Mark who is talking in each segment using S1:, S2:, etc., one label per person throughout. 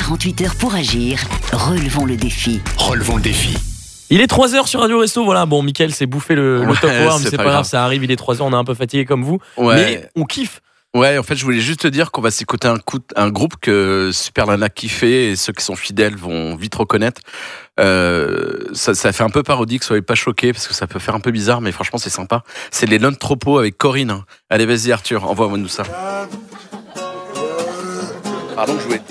S1: 48 heures pour agir. Relevons le défi.
S2: Relevons le défi.
S3: Il est 3h sur Radio Resto, voilà, bon, Mickaël s'est bouffé le top hour, mais c'est pas grave, ça arrive, il est 3h, on est un peu fatigué comme vous, mais on kiffe.
S4: Ouais, en fait, je voulais juste te dire qu'on va s'écouter un groupe que Super Nana kiffait et ceux qui sont fidèles vont vite reconnaître. Ça fait un peu parodique, soyez pas choqués parce que ça peut faire un peu bizarre, mais franchement, c'est sympa. C'est les Non Tropo avec Corinne. Allez, vas-y, Arthur, envoie-nous ça. Pardon, jouer.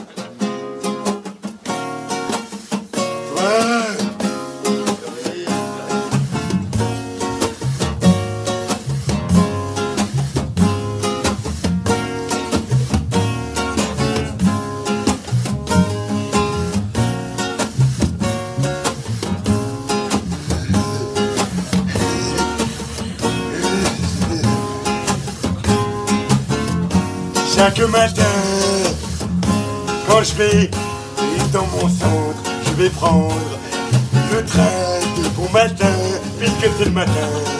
S5: Chaque matin, quand je vais dans mon centre, je vais prendre le train de bon matin, puisque c'est le matin.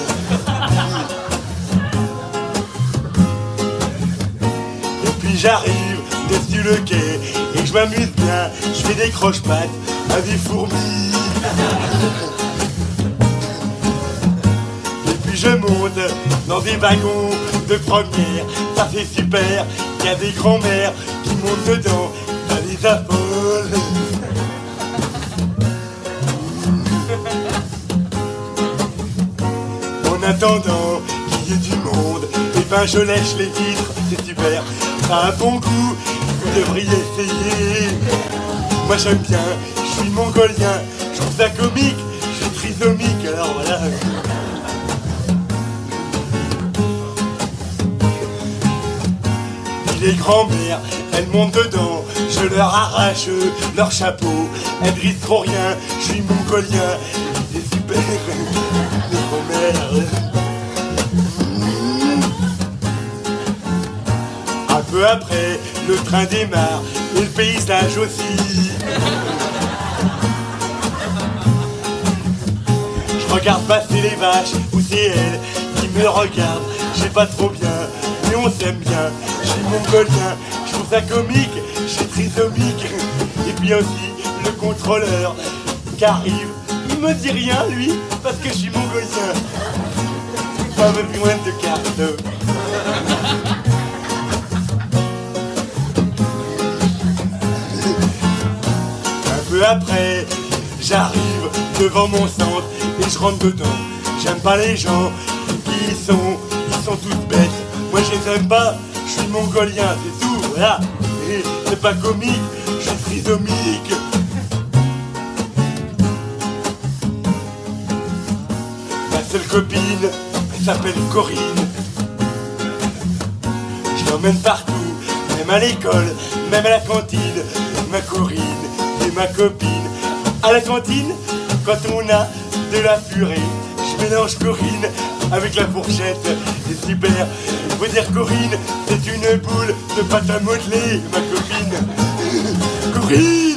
S5: Et puis j'arrive dessus le quai et je m'amuse bien, je fais des croche-pattes à des fourmis. Et puis je monte dans des wagons de première, ça c'est super. Il y a des grands-mères qui montent dedans, ça les affole. En attendant qu'il y ait du monde, et ben je lèche les vitres, c'est super. Ça a un bon goût, vous devriez essayer. Moi j'aime bien, je suis mongolien, je trouve ça comique, je suis trisomique, alors voilà. Les grands-mères, elles montent dedans, je leur arrache leur chapeau. Elles risquent trop rien, je suis mongolien, c'est super, les grands-mères. Un peu après, le train démarre, et le paysage aussi. Je regarde passer les vaches, où c'est elles qui me regardent, je sais pas trop bien, mais on s'aime bien. Je suis mongolien, je trouve ça comique, je suis trisomique. Et puis aussi le contrôleur qui arrive, il me dit rien lui, parce que je suis mongolien. Pas besoin de carte. Un peu après, j'arrive devant mon centre et je rentre dedans. J'aime pas les gens qui sont tous bêtes. Moi je les aime pas. Je suis mongolien, c'est tout, voilà. Et c'est pas comique, je suis trisomique. Ma seule copine, elle s'appelle Corinne. Je l'emmène partout, même à l'école, même à la cantine. Ma Corinne et ma copine. À la cantine, quand on a de la purée, je mélange Corinne avec la fourchette, c'est super. Faut dire Corinne, c'est une boule de pâte à modeler, ma copine. Corinne,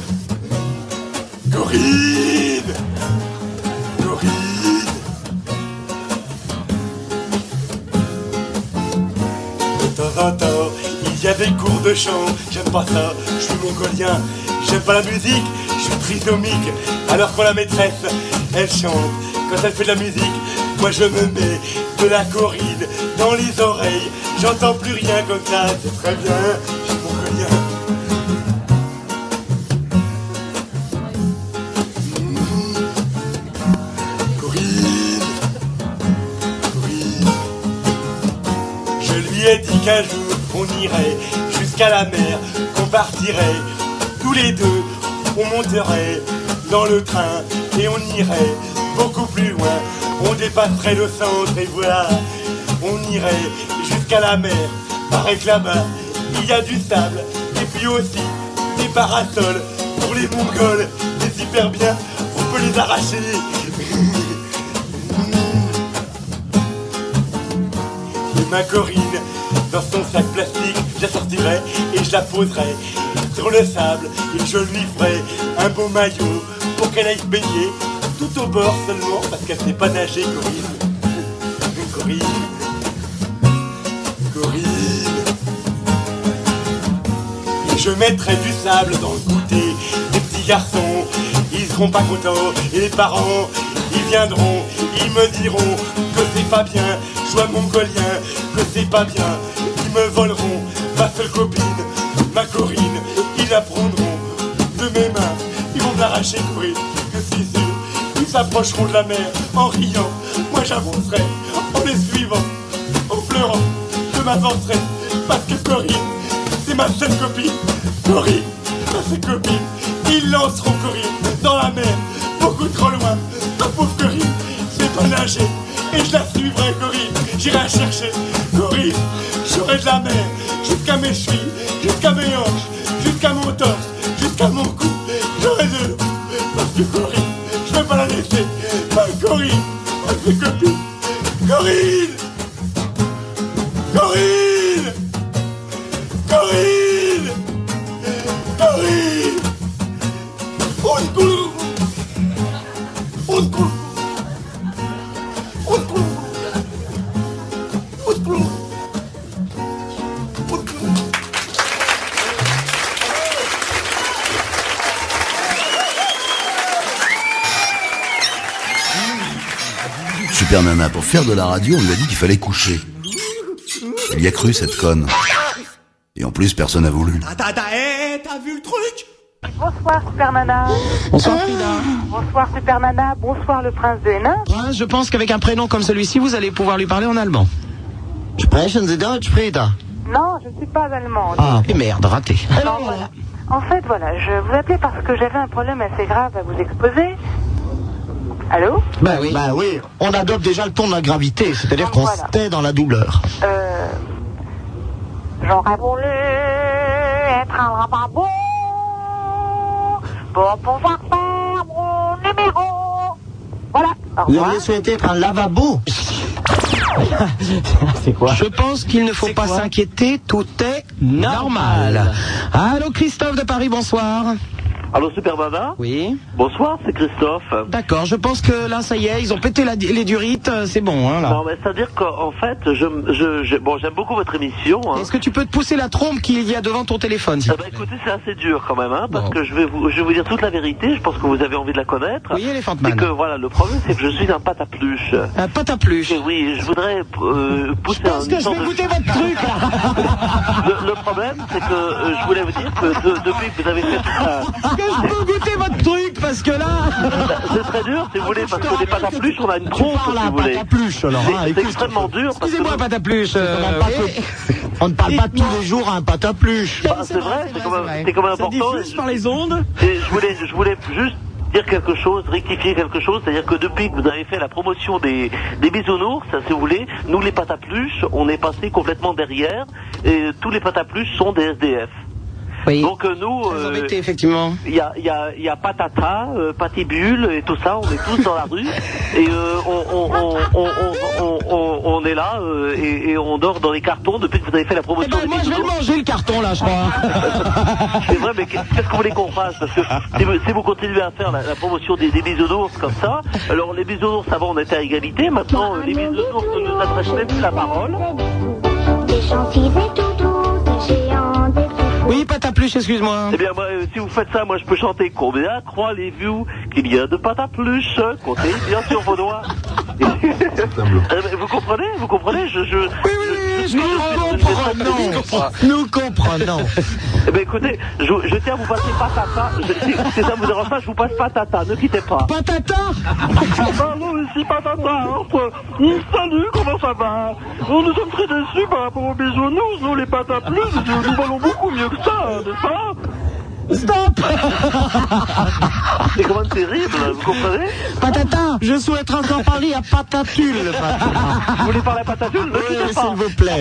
S5: Corinne, Corinne. De temps en temps, il y a des cours de chant. J'aime pas ça, je suis mongolien. J'aime pas la musique, je suis trisomique. Alors quand la maîtresse, elle chante, quand elle fait de la musique, moi je me mets de la Corinne dans les oreilles. J'entends plus rien comme ça, c'est très bien, je suis mongolien. Corinne, Corinne. Je lui ai dit qu'un jour on irait jusqu'à la mer, qu'on partirait tous les deux, on monterait dans le train et on irait beaucoup plus loin. On dépasserait le centre et voilà, on irait jusqu'à la mer. Paraît que là-bas, il y a du sable et puis aussi des parasols. Pour les Mongols, c'est super bien, on peut les arracher. Et ma Corinne, dans son sac plastique, je la sortirai et je la poserai sur le sable. Et je lui ferai un beau maillot pour qu'elle aille se baigner tout au bord seulement, parce qu'elle sait pas nager, Corinne. Corinne, Corinne. Je mettrai du sable dans le goûter des petits garçons. Ils seront pas contents et les parents, ils viendront, ils me diront que c'est pas bien, joie mongolien, que c'est pas bien. Ils me voleront ma seule copine, ma Corinne, ils la prendront de mes mains, ils vont me l'arracher Corinne, que c'est sûr. Ils s'approcheront de la mer en riant, moi j'avancerai en les suivant, en pleurant, je m'avancerai parce que Corinne, c'est ma seule copine, Corinne, ma seule copine. Ils lanceront Corinne dans la mer, beaucoup trop loin. Ma pauvre Corinne, je vais pas nager et je la suivrai Corinne. J'irai la chercher Corinne, j'aurai de la mer jusqu'à mes chevilles, jusqu'à mes hanches, jusqu'à mon torse, jusqu'à mon cou. J'aurai de l'eau parce que Corinne, je vais pas la laisser. Ma Corinne, ma copine, Corinne, Corinne, Corinne, Corinne. On se coule. On se coule. On se coule. On se coule. On se coule.
S2: Super Nana, pour faire de la radio, on lui a dit qu'il fallait coucher. Elle y a cru, cette conne. Et en plus, personne n'a voulu.
S5: T'as vu le truc?
S6: Bonsoir Super Nana.
S7: Bonsoir Frida.
S6: Bonsoir Super Nana. Bonsoir le prince de Hénin.
S7: Je pense qu'avec un prénom comme celui-ci, vous allez pouvoir lui parler en allemand. Sprechen Sie Deutsch, Frida?
S6: Non, je ne suis pas allemande.
S7: Ah, et merde, raté.
S6: Alors voilà. En fait, voilà, je vous appelais parce que j'avais un problème assez grave à vous exposer. Allô?
S7: Bah oui, on adopte déjà le ton de la gravité, c'est-à-dire qu'on se tait dans la douleur.
S6: J'aurais voulu être un lavabo pour pouvoir faire mon numéro. Voilà.
S7: Vous auriez souhaité être un lavabo? C'est quoi? Je pense qu'il ne faut pas s'inquiéter, tout est normal. Allô Christophe de Paris, bonsoir.
S8: Allô Super Nana?
S7: Oui.
S8: Bonsoir, c'est Christophe.
S7: D'accord, je pense que là, ça y est, ils ont pété les durites, c'est bon, hein, là.
S8: Non, mais c'est-à-dire qu'en fait, j'aime beaucoup votre émission. Hein.
S7: Est-ce que tu peux te pousser la trompe qu'il y a devant ton téléphone, s'il te plaît?
S8: Écoutez, c'est assez dur quand même, hein, parce que je vais vous dire toute la vérité, je pense que vous avez envie de la connaître.
S7: Oui, Elephant Man.
S8: Et que voilà, le problème, c'est que je suis un pâte à pluche.
S7: Un pâte à pluche?
S8: Et oui, je voudrais pousser un...
S7: Parce que je vais goûter votre truc, là.
S8: Le problème, c'est que je voulais vous dire que depuis que vous avez fait tout ça...
S7: Est-ce que je peux goûter votre truc, parce que là...
S8: C'est très dur, si vous voulez, parce que les pâtes à pluche, on a une trompe, si vous voulez.
S7: Pâte à pluche, alors.
S8: C'est extrêmement dur.
S7: Excusez-moi, pâte à pluche. On ne parle pas tous les jours à un pâte à pluche.
S8: C'est vrai, c'est quand même important.
S7: Ça diffuse par les ondes.
S8: Et je voulais juste dire quelque chose, rectifier quelque chose, c'est-à-dire que depuis que vous avez fait la promotion des bisounours, si vous voulez, nous les pâtes à pluche, on est passé complètement derrière, et tous les pâtes à pluche sont des SDF.
S7: Oui.
S8: Donc nous,
S7: effectivement.
S8: Il y a Patata, Patibule et tout ça. On est tous dans la rue et on est là et on dort dans les cartons depuis que vous avez fait la promotion.
S7: Moi, je vais manger le carton là, je crois.
S8: C'est vrai, mais qu'est-ce que vous voulez qu'on fasse? Parce que si vous continuez à faire la promotion des bisounours comme ça, alors les bisounours avant on était à égalité, maintenant les bisounours ne nous adressent même plus la parole.
S9: Des gentils et toutous, des géants, des...
S7: Oui, pâte à pluche, excuse-moi.
S8: Eh bien, moi, si vous faites ça, moi, je peux chanter combien croyez-vous qu'il y a de pâte à pluche? Comptez bien sur vos doigts. Vous comprenez? Vous comprenez?
S7: Oui, nous comprenons.
S8: Eh bien, écoutez, je tiens à vous passer patata. Si ça vous dérange pas, je vous passe patata. Ne quittez pas.
S7: Patata?
S8: Pardon, ici patata. Salut, comment ça va? Nous sommes très déçus par rapport aux bisounours. Nous, les pâtes à pluche, nous valons beaucoup mieux que ça, n'est-ce pas?
S7: Stop!
S8: C'est quand même terrible, vous comprenez?
S7: Patata, je souhaiterais encore parler à Patatule.
S8: Vous voulez parler à Patatule? Ne quittez pas.
S7: S'il vous plaît.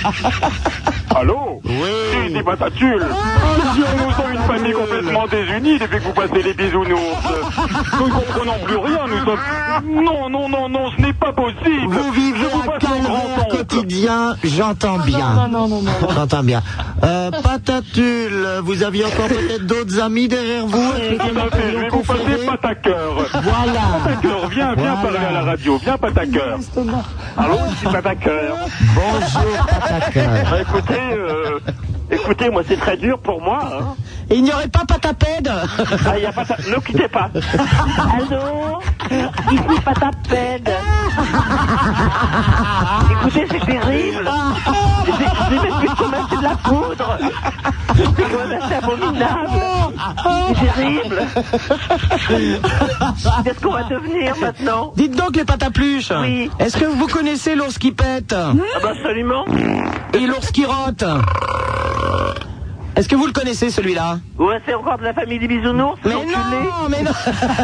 S10: Allô?
S7: Oui.
S10: C'est Patatule. Nous sommes une famille complètement désunie depuis que vous passez les bisounours. Nous ne comprenons plus rien, nous sommes... Non, ce n'est pas possible.
S7: Vous vivez un calvaire quotidien, j'entends bien. Non. J'entends bien. Patatule, vous aviez encore peut-être d'autres amis derrière vous?
S10: Je vais vous passer Patacœur.
S7: Voilà.
S10: Patacœur, viens parler à la radio. Viens, Patacœur. Allô, ici Patacœur.
S7: Bonjour, Patacœur.
S10: Écoutez,
S8: Écoutez, moi, c'est très dur pour moi. Hein.
S11: Et il n'y aurait pas Patapède?
S8: Ah, il n'y a pas... Ne quittez pas. Allô? Ici, Patapède. Écoutez, c'est terrible. J'ai même plus de sommeil, c'est de la poudre. C'est quand même assez abominable. C'est terrible. Qu'est-ce qu'on va devenir maintenant?
S11: Dites donc, les Patapluches.
S8: Oui.
S11: Est-ce que vous connaissez l'ours qui pète?
S8: Ah bah absolument.
S11: Et l'ours qui rote? Est-ce que vous le connaissez, celui-là?
S8: Ouais, c'est encore de la famille des bisounours.
S11: Mais non, mais non.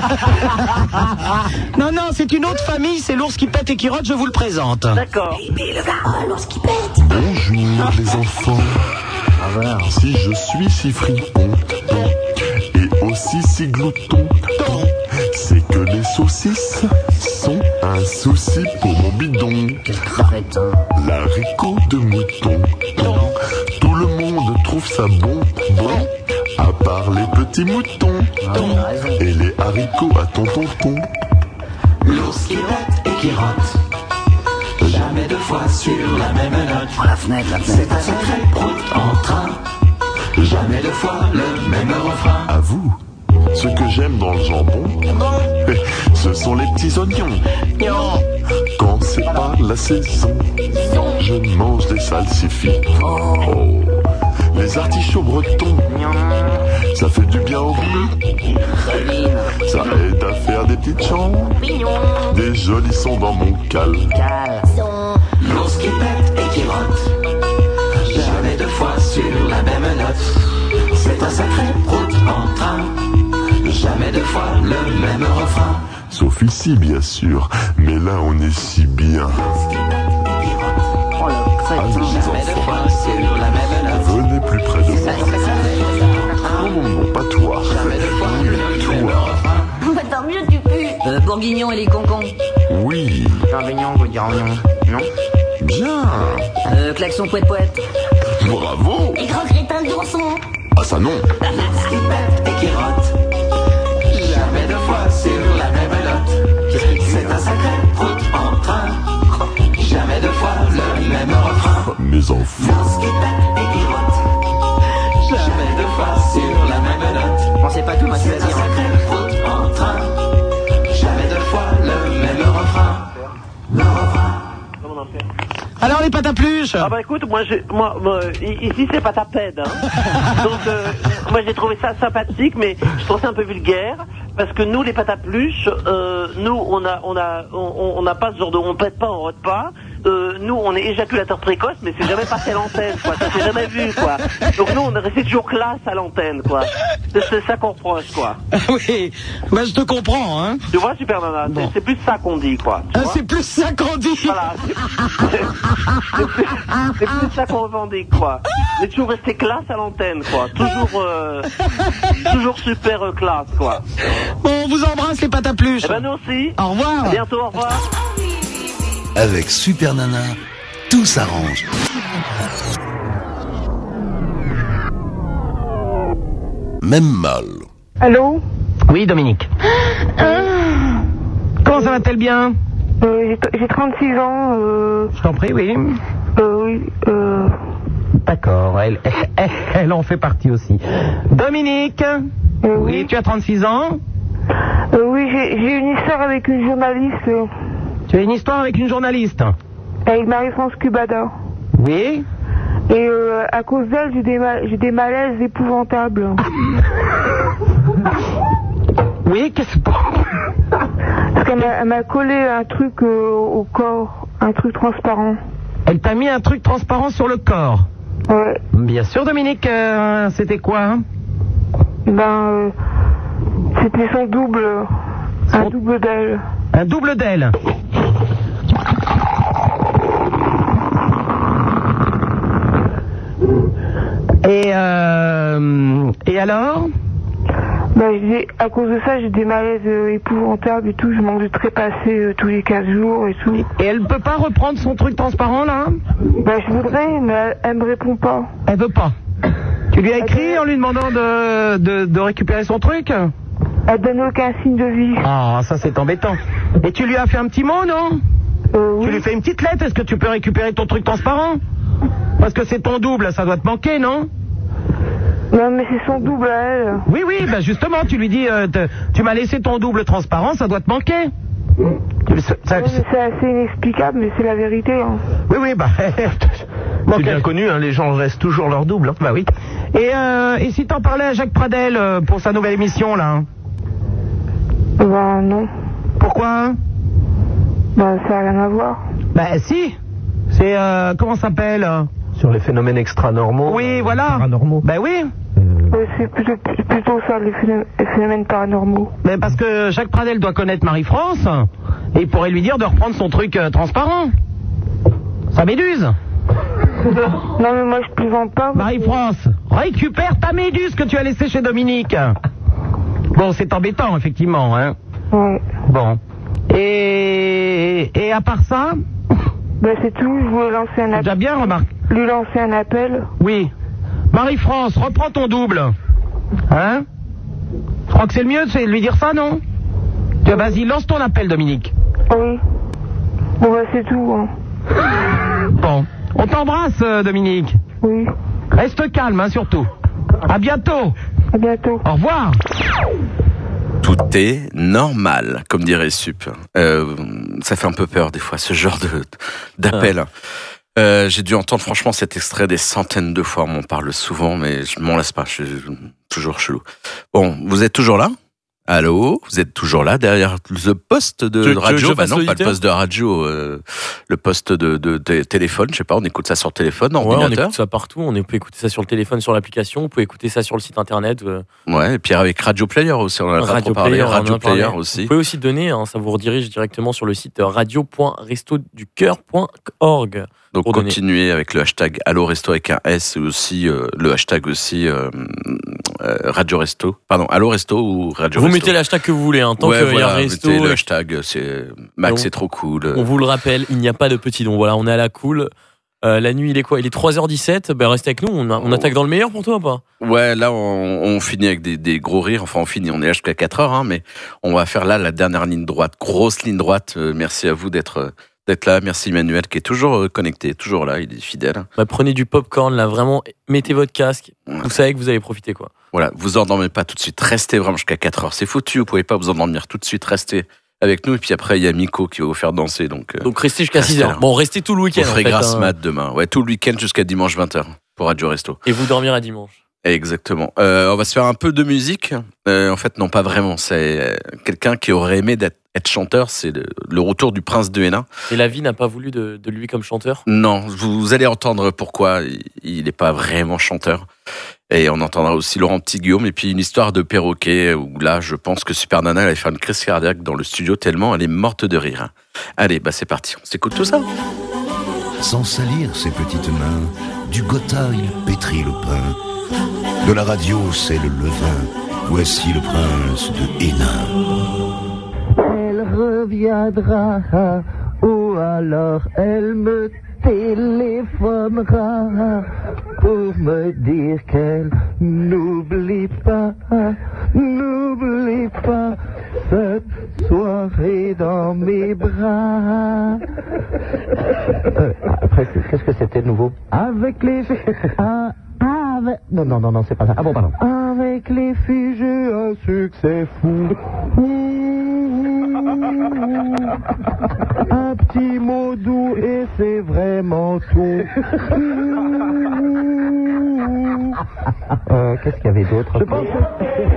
S11: Non, non, c'est une autre famille, c'est l'ours qui pète et qui rote, je vous le présente.
S8: D'accord.
S9: Mais le gars, l'ours qui pète.
S12: Bonjour les enfants. Si je suis si fripon et aussi si glouton, c'est que les saucisses sont un souci pour mon bidon. L'haricot de mouton, tout le monde trouve ça bon, à part les petits moutons et les haricots à tonton.
S13: L'ours qui pète et qui rote, jamais deux fois sur la même note.
S1: La fenêtre.
S13: C'est un sacré prout en train, jamais deux fois le même refrain.
S12: À vous, ce que j'aime dans le jambon, ce sont les petits oignons. Quand c'est pas la saison, je mange des salsifis. Oh, les artichauts bretons, ça fait du bien au goût. Ça aide à faire des petites chants, des jolis sons dans mon cal.
S13: L'ours qui pète et qui rote, jamais deux fois sur la même note. C'est un sacré prout en train, jamais deux fois le même refrain.
S12: Sauf ici bien sûr, mais là on est si bien.
S13: Jamais deux fois sur la même note.
S12: Venez plus près de moi. Non, pas toi.
S13: Jamais deux fois le même refrain.
S9: Tant mieux, tu pues.
S1: Bourguignon et les concons.
S12: Oui.
S11: Champignon, vous dire non?
S12: Bien.
S1: Klaxon poète.
S12: Bravo.
S9: Les grands crétins de d'ourson.
S12: Ah ça non.
S13: L'ours qui pète et qui rote, jamais deux fois sur la même note. C'est un sacré prout en train, jamais deux fois le même refrain.
S12: Mes enfants.
S13: L'ours qui pète et qui rote, jamais deux fois sur la même note.
S11: On sait pas tout, moi tu vas
S13: C'est un
S11: dire.
S13: sacré prout en train, jamais deux fois le même refrain. Le refrain.
S8: Comment on en fait?
S11: Alors, les Patapluches?
S8: Ah bah écoute, moi ici c'est Patapède. Hein. Donc moi j'ai trouvé ça sympathique, mais je trouve ça un peu vulgaire parce que nous les Patapluches, nous on n'a pas ce genre de, on pète pas, on rote pas. Nous on est éjaculateur précoce, mais c'est jamais passé à l'antenne, quoi. Ça s'est jamais vu, quoi. Donc nous on est resté toujours classe à l'antenne, quoi. C'est ça qu'on reproche, quoi.
S11: Oui, bah je te comprends, hein.
S8: Tu vois, Super Nana,
S11: Bon.
S8: c'est plus ça qu'on dit, quoi. Tu vois.
S11: C'est plus ça qu'on dit.
S8: Voilà, c'est plus ça qu'on revendique, quoi. On est toujours resté classe à l'antenne, quoi. Toujours super classe, quoi.
S11: Bon, on vous embrasse, les Patapluches.
S8: Eh ben nous aussi.
S11: Au revoir.
S8: À bientôt, au revoir.
S2: Avec Super Nana, tout s'arrange. Même mal.
S11: Allô? Oui, Dominique. Comment ça va-t-elle bien?
S6: J'ai 36 ans.
S11: Je t'en prie, oui.
S6: Oui.
S11: D'accord, elle en fait partie aussi. Dominique? Oui, tu as 36 ans?
S6: Oui, j'ai une histoire avec une journaliste.
S11: Tu as une histoire avec une journaliste?
S6: Avec Marie-France Cubada.
S11: Oui.
S6: Et à cause d'elle, j'ai des malaises épouvantables.
S11: Oui, qu'est-ce que...
S6: Parce qu'elle m'a collé un truc au corps, un truc transparent.
S11: Elle t'a mis un truc transparent sur le corps?
S6: Ouais.
S11: Bien sûr, Dominique, c'était quoi, hein?
S6: C'était son double. Un double d'elle.
S11: Un double d'aile. Et alors?
S6: À cause de ça, j'ai des malaises épouvantables et tout. Je mange de trépasser tous les 15 jours et tout.
S11: Et elle peut pas reprendre son truc transparent, là?
S6: Je voudrais, mais elle me répond pas.
S11: Elle veut pas. Tu lui as écrit en lui demandant de récupérer son truc?
S6: Elle donne aucun signe de vie.
S11: Ah, ça c'est embêtant. Et tu lui as fait un petit mot, non?
S6: Oui.
S11: Tu lui fais une petite lettre, est-ce que tu peux récupérer ton truc transparent? Parce que c'est ton double, ça doit te manquer, non?
S6: Non, mais c'est son double à elle.
S11: Oui, bah justement, tu lui dis, tu m'as laissé ton double transparent, ça doit te manquer.
S6: C'est assez inexplicable, mais c'est la vérité. Hein.
S11: Oui, bah...
S14: c'est bien connu, hein, les gens restent toujours leur double. Hein.
S11: Bah oui. Et si t'en parlais à Jacques Pradel pour sa nouvelle émission, là?
S6: Bah non.
S11: Pourquoi?
S6: Bah ça n'a rien à voir.
S11: Bah si. C'est, comment ça s'appelle?
S14: Sur les phénomènes extra-normaux.
S11: Oui, voilà.
S14: Paranormaux.
S11: Bah oui.
S6: C'est plutôt ça, les phénomènes paranormaux.
S11: Mais parce que Jacques Pradel doit connaître Marie-France, et il pourrait lui dire de reprendre son truc transparent. Sa méduse.
S6: Non mais moi je plaisante pas.
S11: Marie-France, récupère ta méduse que tu as laissée chez Dominique. Bon, c'est embêtant, effectivement, hein.
S6: Ouais.
S11: Bon. Et à part ça?
S6: Ben c'est tout, je voulais lancer un appel.
S11: Déjà bien, remarque.
S6: Lui lancer un appel.
S11: Oui. Marie-France, reprends ton double. Hein? Je crois que c'est le mieux, c'est de lui dire ça, non? Vas-y, lance ton appel, Dominique.
S6: Oui. Bon, ben c'est tout, hein.
S11: Bon. On t'embrasse, Dominique.
S6: Oui.
S11: Reste calme, hein, surtout. À bientôt.
S6: À bientôt.
S11: Au revoir.
S4: Tout est normal, comme dirait Sup. Ça fait un peu peur des fois, ce genre d'appel. J'ai dû entendre franchement cet extrait des centaines de fois. On m'en parle souvent, mais je m'en lasse pas. Je suis toujours chelou. Bon, vous êtes toujours là? Allô, vous êtes toujours là derrière le poste de radio? Bah non, pas le poste de radio, le poste de téléphone. Je sais pas, on écoute ça sur téléphone, ordinateur.
S3: On écoute ça partout. On peut écouter ça sur le téléphone, sur l'application. On peut écouter ça sur le site internet.
S4: Ouais, et puis avec Radio Player aussi. On en a pas trop parlé. Radio Player aussi.
S3: Vous pouvez aussi donner. Ça vous redirige directement sur le site radio.restoducoeur.org.
S4: Donc continuez avec le hashtag Allo Resto avec un S et aussi le hashtag aussi Radio Resto. Pardon, Allo Resto ou Radio Resto.
S3: Vous mettez le hashtag que vous voulez, tant qu'il y a Resto.
S4: Mettez le hashtag, c'est Max, c'est trop cool.
S3: On vous le rappelle, il n'y a pas de petit don. Voilà, on est à la cool. La nuit, il est quoi? Il est 3h17. Ben restez avec nous. On attaque dans le meilleur pour toi ou pas?
S4: Ouais, là on finit avec des gros rires. Enfin, on finit. On est là jusqu'à 4h, hein, mais on va faire là la dernière ligne droite, grosse ligne droite. Merci à vous d'être là. Merci Emmanuel qui est toujours connecté, toujours là, il est fidèle.
S3: Bah, prenez du popcorn là, vraiment, mettez votre casque. Vous savez que vous allez profiter quoi.
S4: Voilà, vous endormez pas tout de suite, restez vraiment jusqu'à 4h. C'est foutu, vous pouvez pas vous endormir tout de suite, restez avec nous. Et puis après, il y a Miko qui va vous faire danser. Donc
S3: restez jusqu'à 6h. Bon, restez tout le week-end.
S4: On ferait grâce mat demain. Ouais, tout le week-end jusqu'à dimanche 20h pour Radio Resto.
S3: Et vous dormirez dimanche.
S4: Exactement. On va se faire un peu de musique. En fait, non, pas vraiment. C'est quelqu'un qui aurait aimé être chanteur. C'est le retour du Prince de Hénin.
S3: Et la vie n'a pas voulu de lui comme chanteur?
S4: Non, vous allez entendre pourquoi il n'est pas vraiment chanteur. Et on entendra aussi Laurent Petit-Guillaume. Et puis une histoire de perroquet où là, je pense que Super Nana allait faire une crise cardiaque dans le studio tellement elle est morte de rire. Allez, c'est parti. On s'écoute tout ça.
S2: Sans salir ses petites mains, du gotha il pétrit le pain. De la radio, c'est le levain. Voici le prince de Hénin.
S7: Elle reviendra, ou alors elle me téléphonera pour me dire qu'elle n'oublie pas cette soirée dans mes bras.
S11: Après, qu'est-ce que c'était de nouveau?
S7: Avec les... Non, c'est pas ça. Ah bon, pardon. Avec les filles, j'ai un succès fou. Un petit mot doux et c'est vraiment tout.
S11: Qu'est-ce qu'il y avait d'autre?
S7: Je pense que...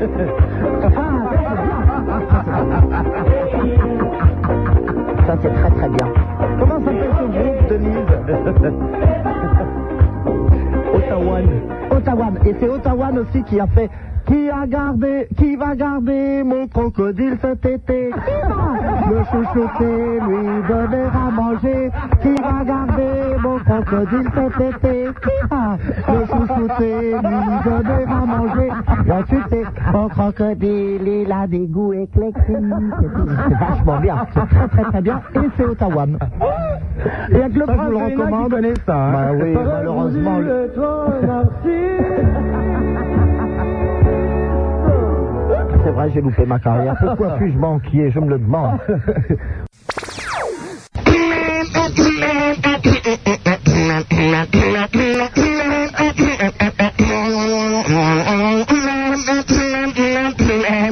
S11: Ça, c'est très très bien.
S7: Comment s'appelle ce groupe, Denise? Ottawa. Et c'est Ottawa aussi qui va garder mon crocodile cet été. Le chouchouter, lui donner à manger. Qui va garder mon crocodile cet été. Le chouchouter, lui donner à manger. Là, tu sais, mon crocodile, il a des goûts éclectiques. C'est vachement bien. C'est très très très bien. Et c'est Ottawa. Et avec le prince, je vous le recommande. Ça, hein. Bah oui, malheureusement. C'est vrai, j'ai loupé ma carrière. Pourquoi puis-je manquer? Je me le demande.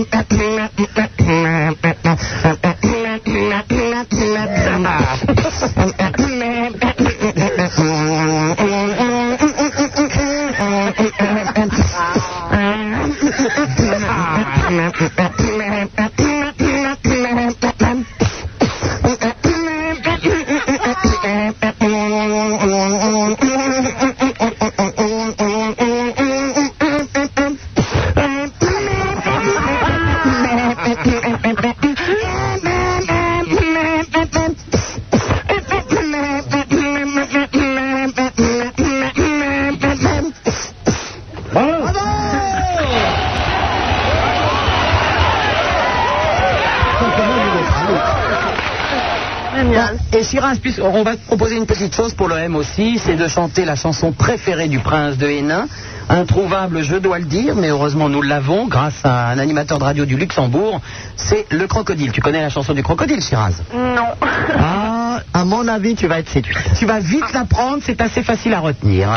S11: Et Shiraz, on va te proposer une petite chose pour l'OM aussi, c'est de chanter la chanson préférée du prince de Hénin. Introuvable, je dois le dire, mais heureusement nous l'avons grâce à un animateur de radio du Luxembourg. C'est Le Crocodile. Tu connais la chanson du Crocodile, Shiraz?
S6: Non.
S11: Ah, à mon avis, tu vas être séduite. Tu vas vite l'apprendre, c'est assez facile à retenir.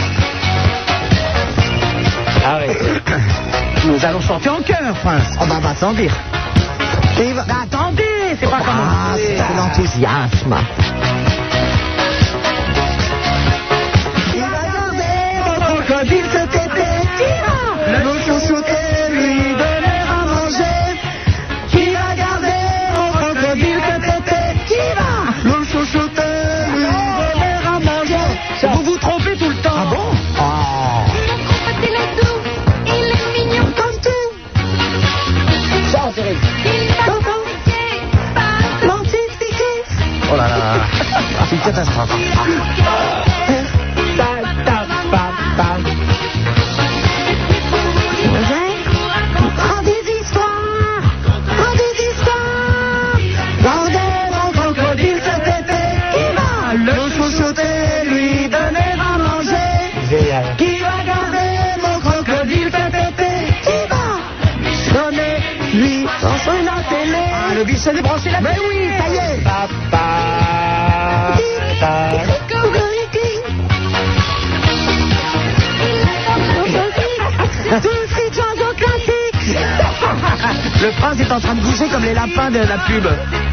S11: Arrête. Nous allons chanter en chœur, prince. Oh, bah, sans dire. Attendez, c'est pas comment. C'est l'enthousiasme. Il va garder mon crocodile cet été. Le chouchouter, lui donner à manger. Qui va garder mon crocodile cet été? Qui va le chouchouter, lui donner à manger? Vous vous trompez tout le temps. Ah bon? Oh. Mon crocodile est doux, il est mignon comme tout. Chantez. Oh là là, c'est une catastrophe. Prends des histoires. Gardez mon crocodile cet été. Qui va le chouchouter, lui donner à manger? Qui va garder mon crocodile cet été? Qui va donner, lui, brancher la télé? Ah, le biche s'est débranché la télé. Mais oui, ça y est. Le prince est en train de bouger comme les lapins de la pub.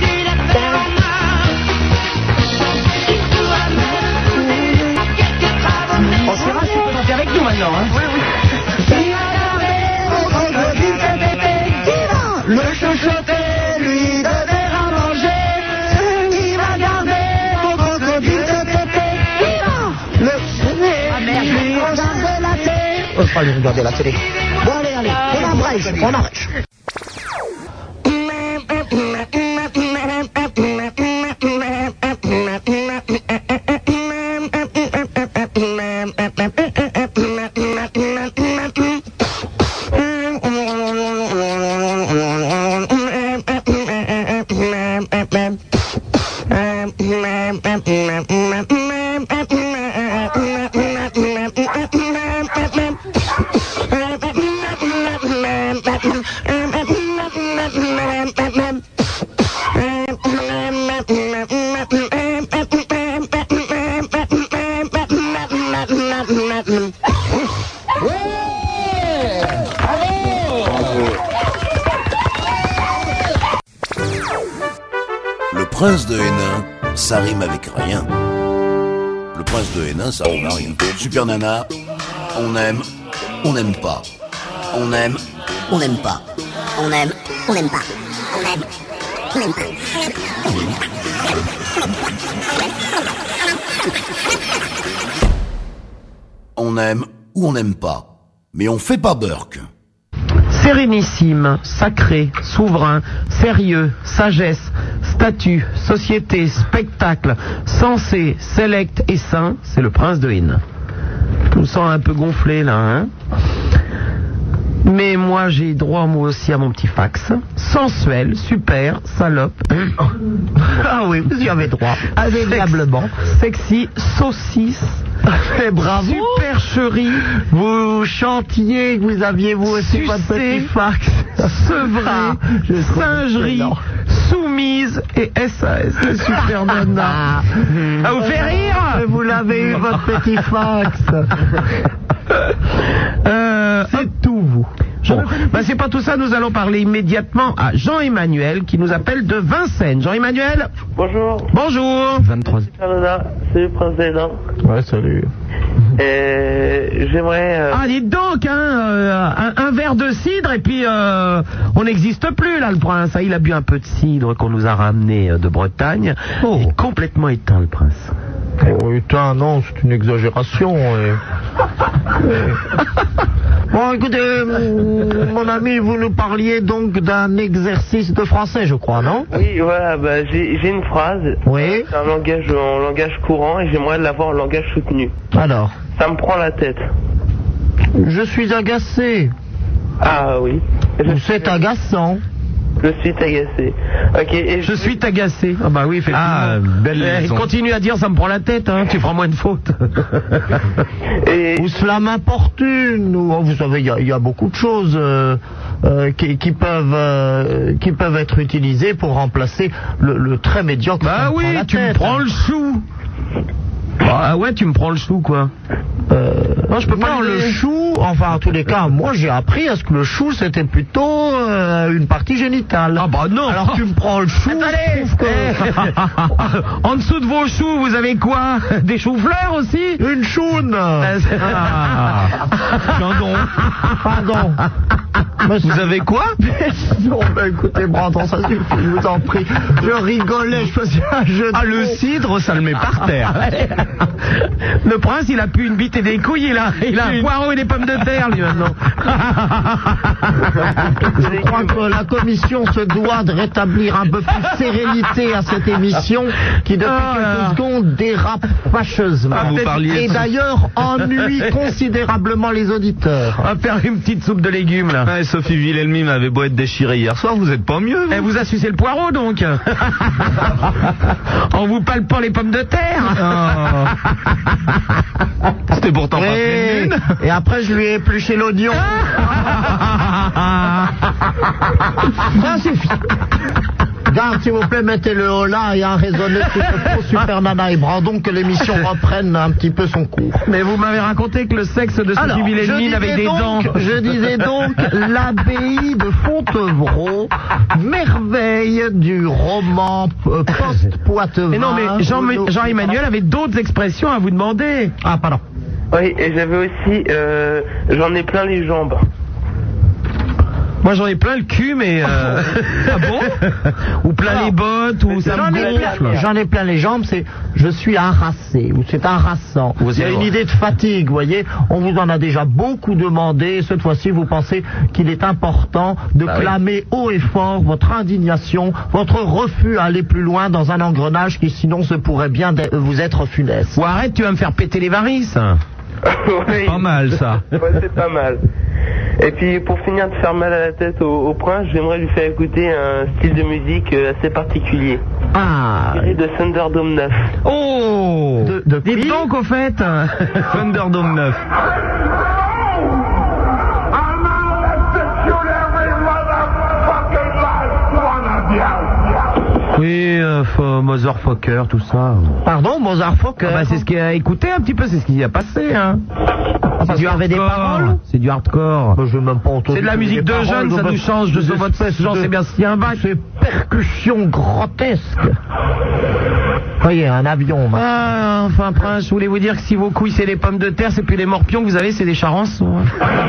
S11: On sera, tu peux monter avec nous maintenant, hein? Oui, oui. Le chouchouter, lui donner à manger. Qui va garder mon crocodile cet été? Qui va le lui regarder la télé? Oh, je crois lui regarder la télé. Bon, allez, on abrège.
S2: Le prince de Hénin, ça rime avec rien. Le prince de Hénin, ça rime à rien. Super Nana, on aime, on n'aime pas. On aime, on n'aime pas. On aime, on n'aime pas. On aime, on n'aime pas. On aime ou on n'aime pas, mais on fait pas Burke.
S11: Sérénissime, sacré, souverain, sérieux, sagesse, statut, société, spectacle, sensé, sélect et saint, c'est le prince de Hénin. Je me sens un peu gonflé là, hein? Mais moi j'ai droit moi aussi à mon petit fax. Sensuel, super, salope. Ah oui, vous y avez droit. Agréablement. Sexy, saucisse. Bravo. Supercherie. Vous chantiez que vous aviez vous aussi votre petit fax. Sevré, singerie, soumise et SAS. Super Nana. Ça vous fait rire? Vous l'avez eu votre petit fax. C'est tout vous. Bon, bah c'est pas tout ça, nous allons parler immédiatement à Jean-Emmanuel qui nous appelle de Vincennes. Jean-Emmanuel.
S15: Bonjour.
S11: Bonjour.
S15: 23. Salut Prince Zélan.
S14: Ouais, salut.
S15: J'aimerais...
S11: Ah, dites donc, hein, un verre de cidre et puis on n'existe plus là, le prince. Il a bu un peu de cidre qu'on nous a ramené de Bretagne. Il est complètement éteint, le prince.
S14: Oh, éteint, non, c'est une exagération. Bon, écoutez, mon ami, vous nous parliez donc d'un exercice de français, je crois, non?
S15: Oui, voilà, bah, j'ai une phrase.
S14: Oui.
S15: C'est en langage courant et j'aimerais l'avoir en langage soutenu.
S14: Alors?
S15: Ça me prend la tête.
S14: Je suis agacé.
S15: Ah oui.
S14: C'est agaçant.
S15: Je suis agacé. Ok, et
S11: je suis agacé. Ah bah oui, effectivement. Ah, belle leçon. Continue à dire ça me prend la tête, hein, tu feras moins de fautes.
S14: Ou cela m'importune. Vous savez, il y a beaucoup de choses qui peuvent être utilisées pour remplacer le très médiocre.
S11: Bah oui, tu me prends le chou. Ah ouais, tu me prends le chou, quoi.
S14: Non, je peux pas. Non, le chou, enfin, en tous les cas, moi, j'ai appris à ce que le chou, c'était plutôt une partie génitale.
S11: Ah bah non.
S14: Alors, tu me prends le chou.
S11: Attendez, en dessous de vos choux, vous avez quoi? Des choux-fleurs aussi?
S14: Une choune. Pardon.
S11: Vous avez quoi?
S14: Non, bah écoutez, Brandon, ça suffit, je vous en prie. Je rigolais, je faisais un jeu de
S11: Ah, le cidre, ça le met par terre. Le prince, il a plus une bite et des couilles, il a un poireau et des pommes de terre, lui, maintenant.
S14: Je crois que la commission se doit de rétablir un peu plus de sérénité à cette émission qui, depuis quelques secondes, dérape fâcheusement. Et d'ailleurs, ennuie considérablement les auditeurs.
S11: On va faire une petite soupe de légumes, là.
S16: Ouais, Sophie Villelmy m'avait beau être déchirée hier soir, vous êtes pas mieux, vous.
S11: Elle vous a sucé le poireau, donc. On vous palpe les pommes de terre.
S16: C'était pourtant pas prévu.
S14: Et après, je lui ai épluché l'oignon. Ça suffit. Garde, s'il vous plaît, mettez le haut là et un raisonné sur le Super Nana et Brandon que l'émission reprenne un petit peu son cours.
S11: Mais vous m'avez raconté que le sexe de Sophie Villelmy avait des dents.
S14: Je disais donc l'abbaye de Fontevraud, merveille du roman post-Poitevin.
S11: Mais non, mais Jean-Emmanuel avait d'autres expressions à vous demander.
S14: Ah, pardon.
S15: Oui, et j'avais aussi, j'en ai plein les jambes.
S11: Moi j'en ai plein le cul, mais ah bon? Ou plein les bottes, ou ça me gonfle.
S14: J'en ai plein les jambes, c'est je suis harassé, ou c'est harassant. Il y a une idée de fatigue, vous voyez. On vous en a déjà beaucoup demandé. Cette fois-ci, vous pensez qu'il est important de clamer haut et fort votre indignation, votre refus à aller plus loin dans un engrenage qui sinon se pourrait bien vous être funeste.
S11: Ou arrête, tu vas me faire péter les varices.
S15: Oui.
S11: Pas mal ça.
S15: Ouais, c'est pas mal. Et puis pour finir de faire mal à la tête au prince, j'aimerais lui faire écouter un style de musique assez particulier.
S14: Ah.
S15: De Thunderdome 9.
S11: Oh. Dites donc au fait, Thunderdome 9. Oui, Motherfucker, tout ça.
S14: Pardon, Motherfucker?
S11: Ah bah, c'est ce qu'il a écouté un petit peu, c'est ce qui a passé, hein.
S14: C'est du hardcore. Des paroles.
S11: C'est du hardcore.
S14: Bah, je même pas entendu.
S11: C'est de la musique de jeunes, ça nous change de votre genre, c'est bien s'il y a un bac.
S14: C'est percussions grotesques. Voyez, un avion.
S11: Ah, enfin, prince, je voulais vous dire que si vos couilles c'est les pommes de terre, c'est plus les morpions que vous avez, c'est des charançons.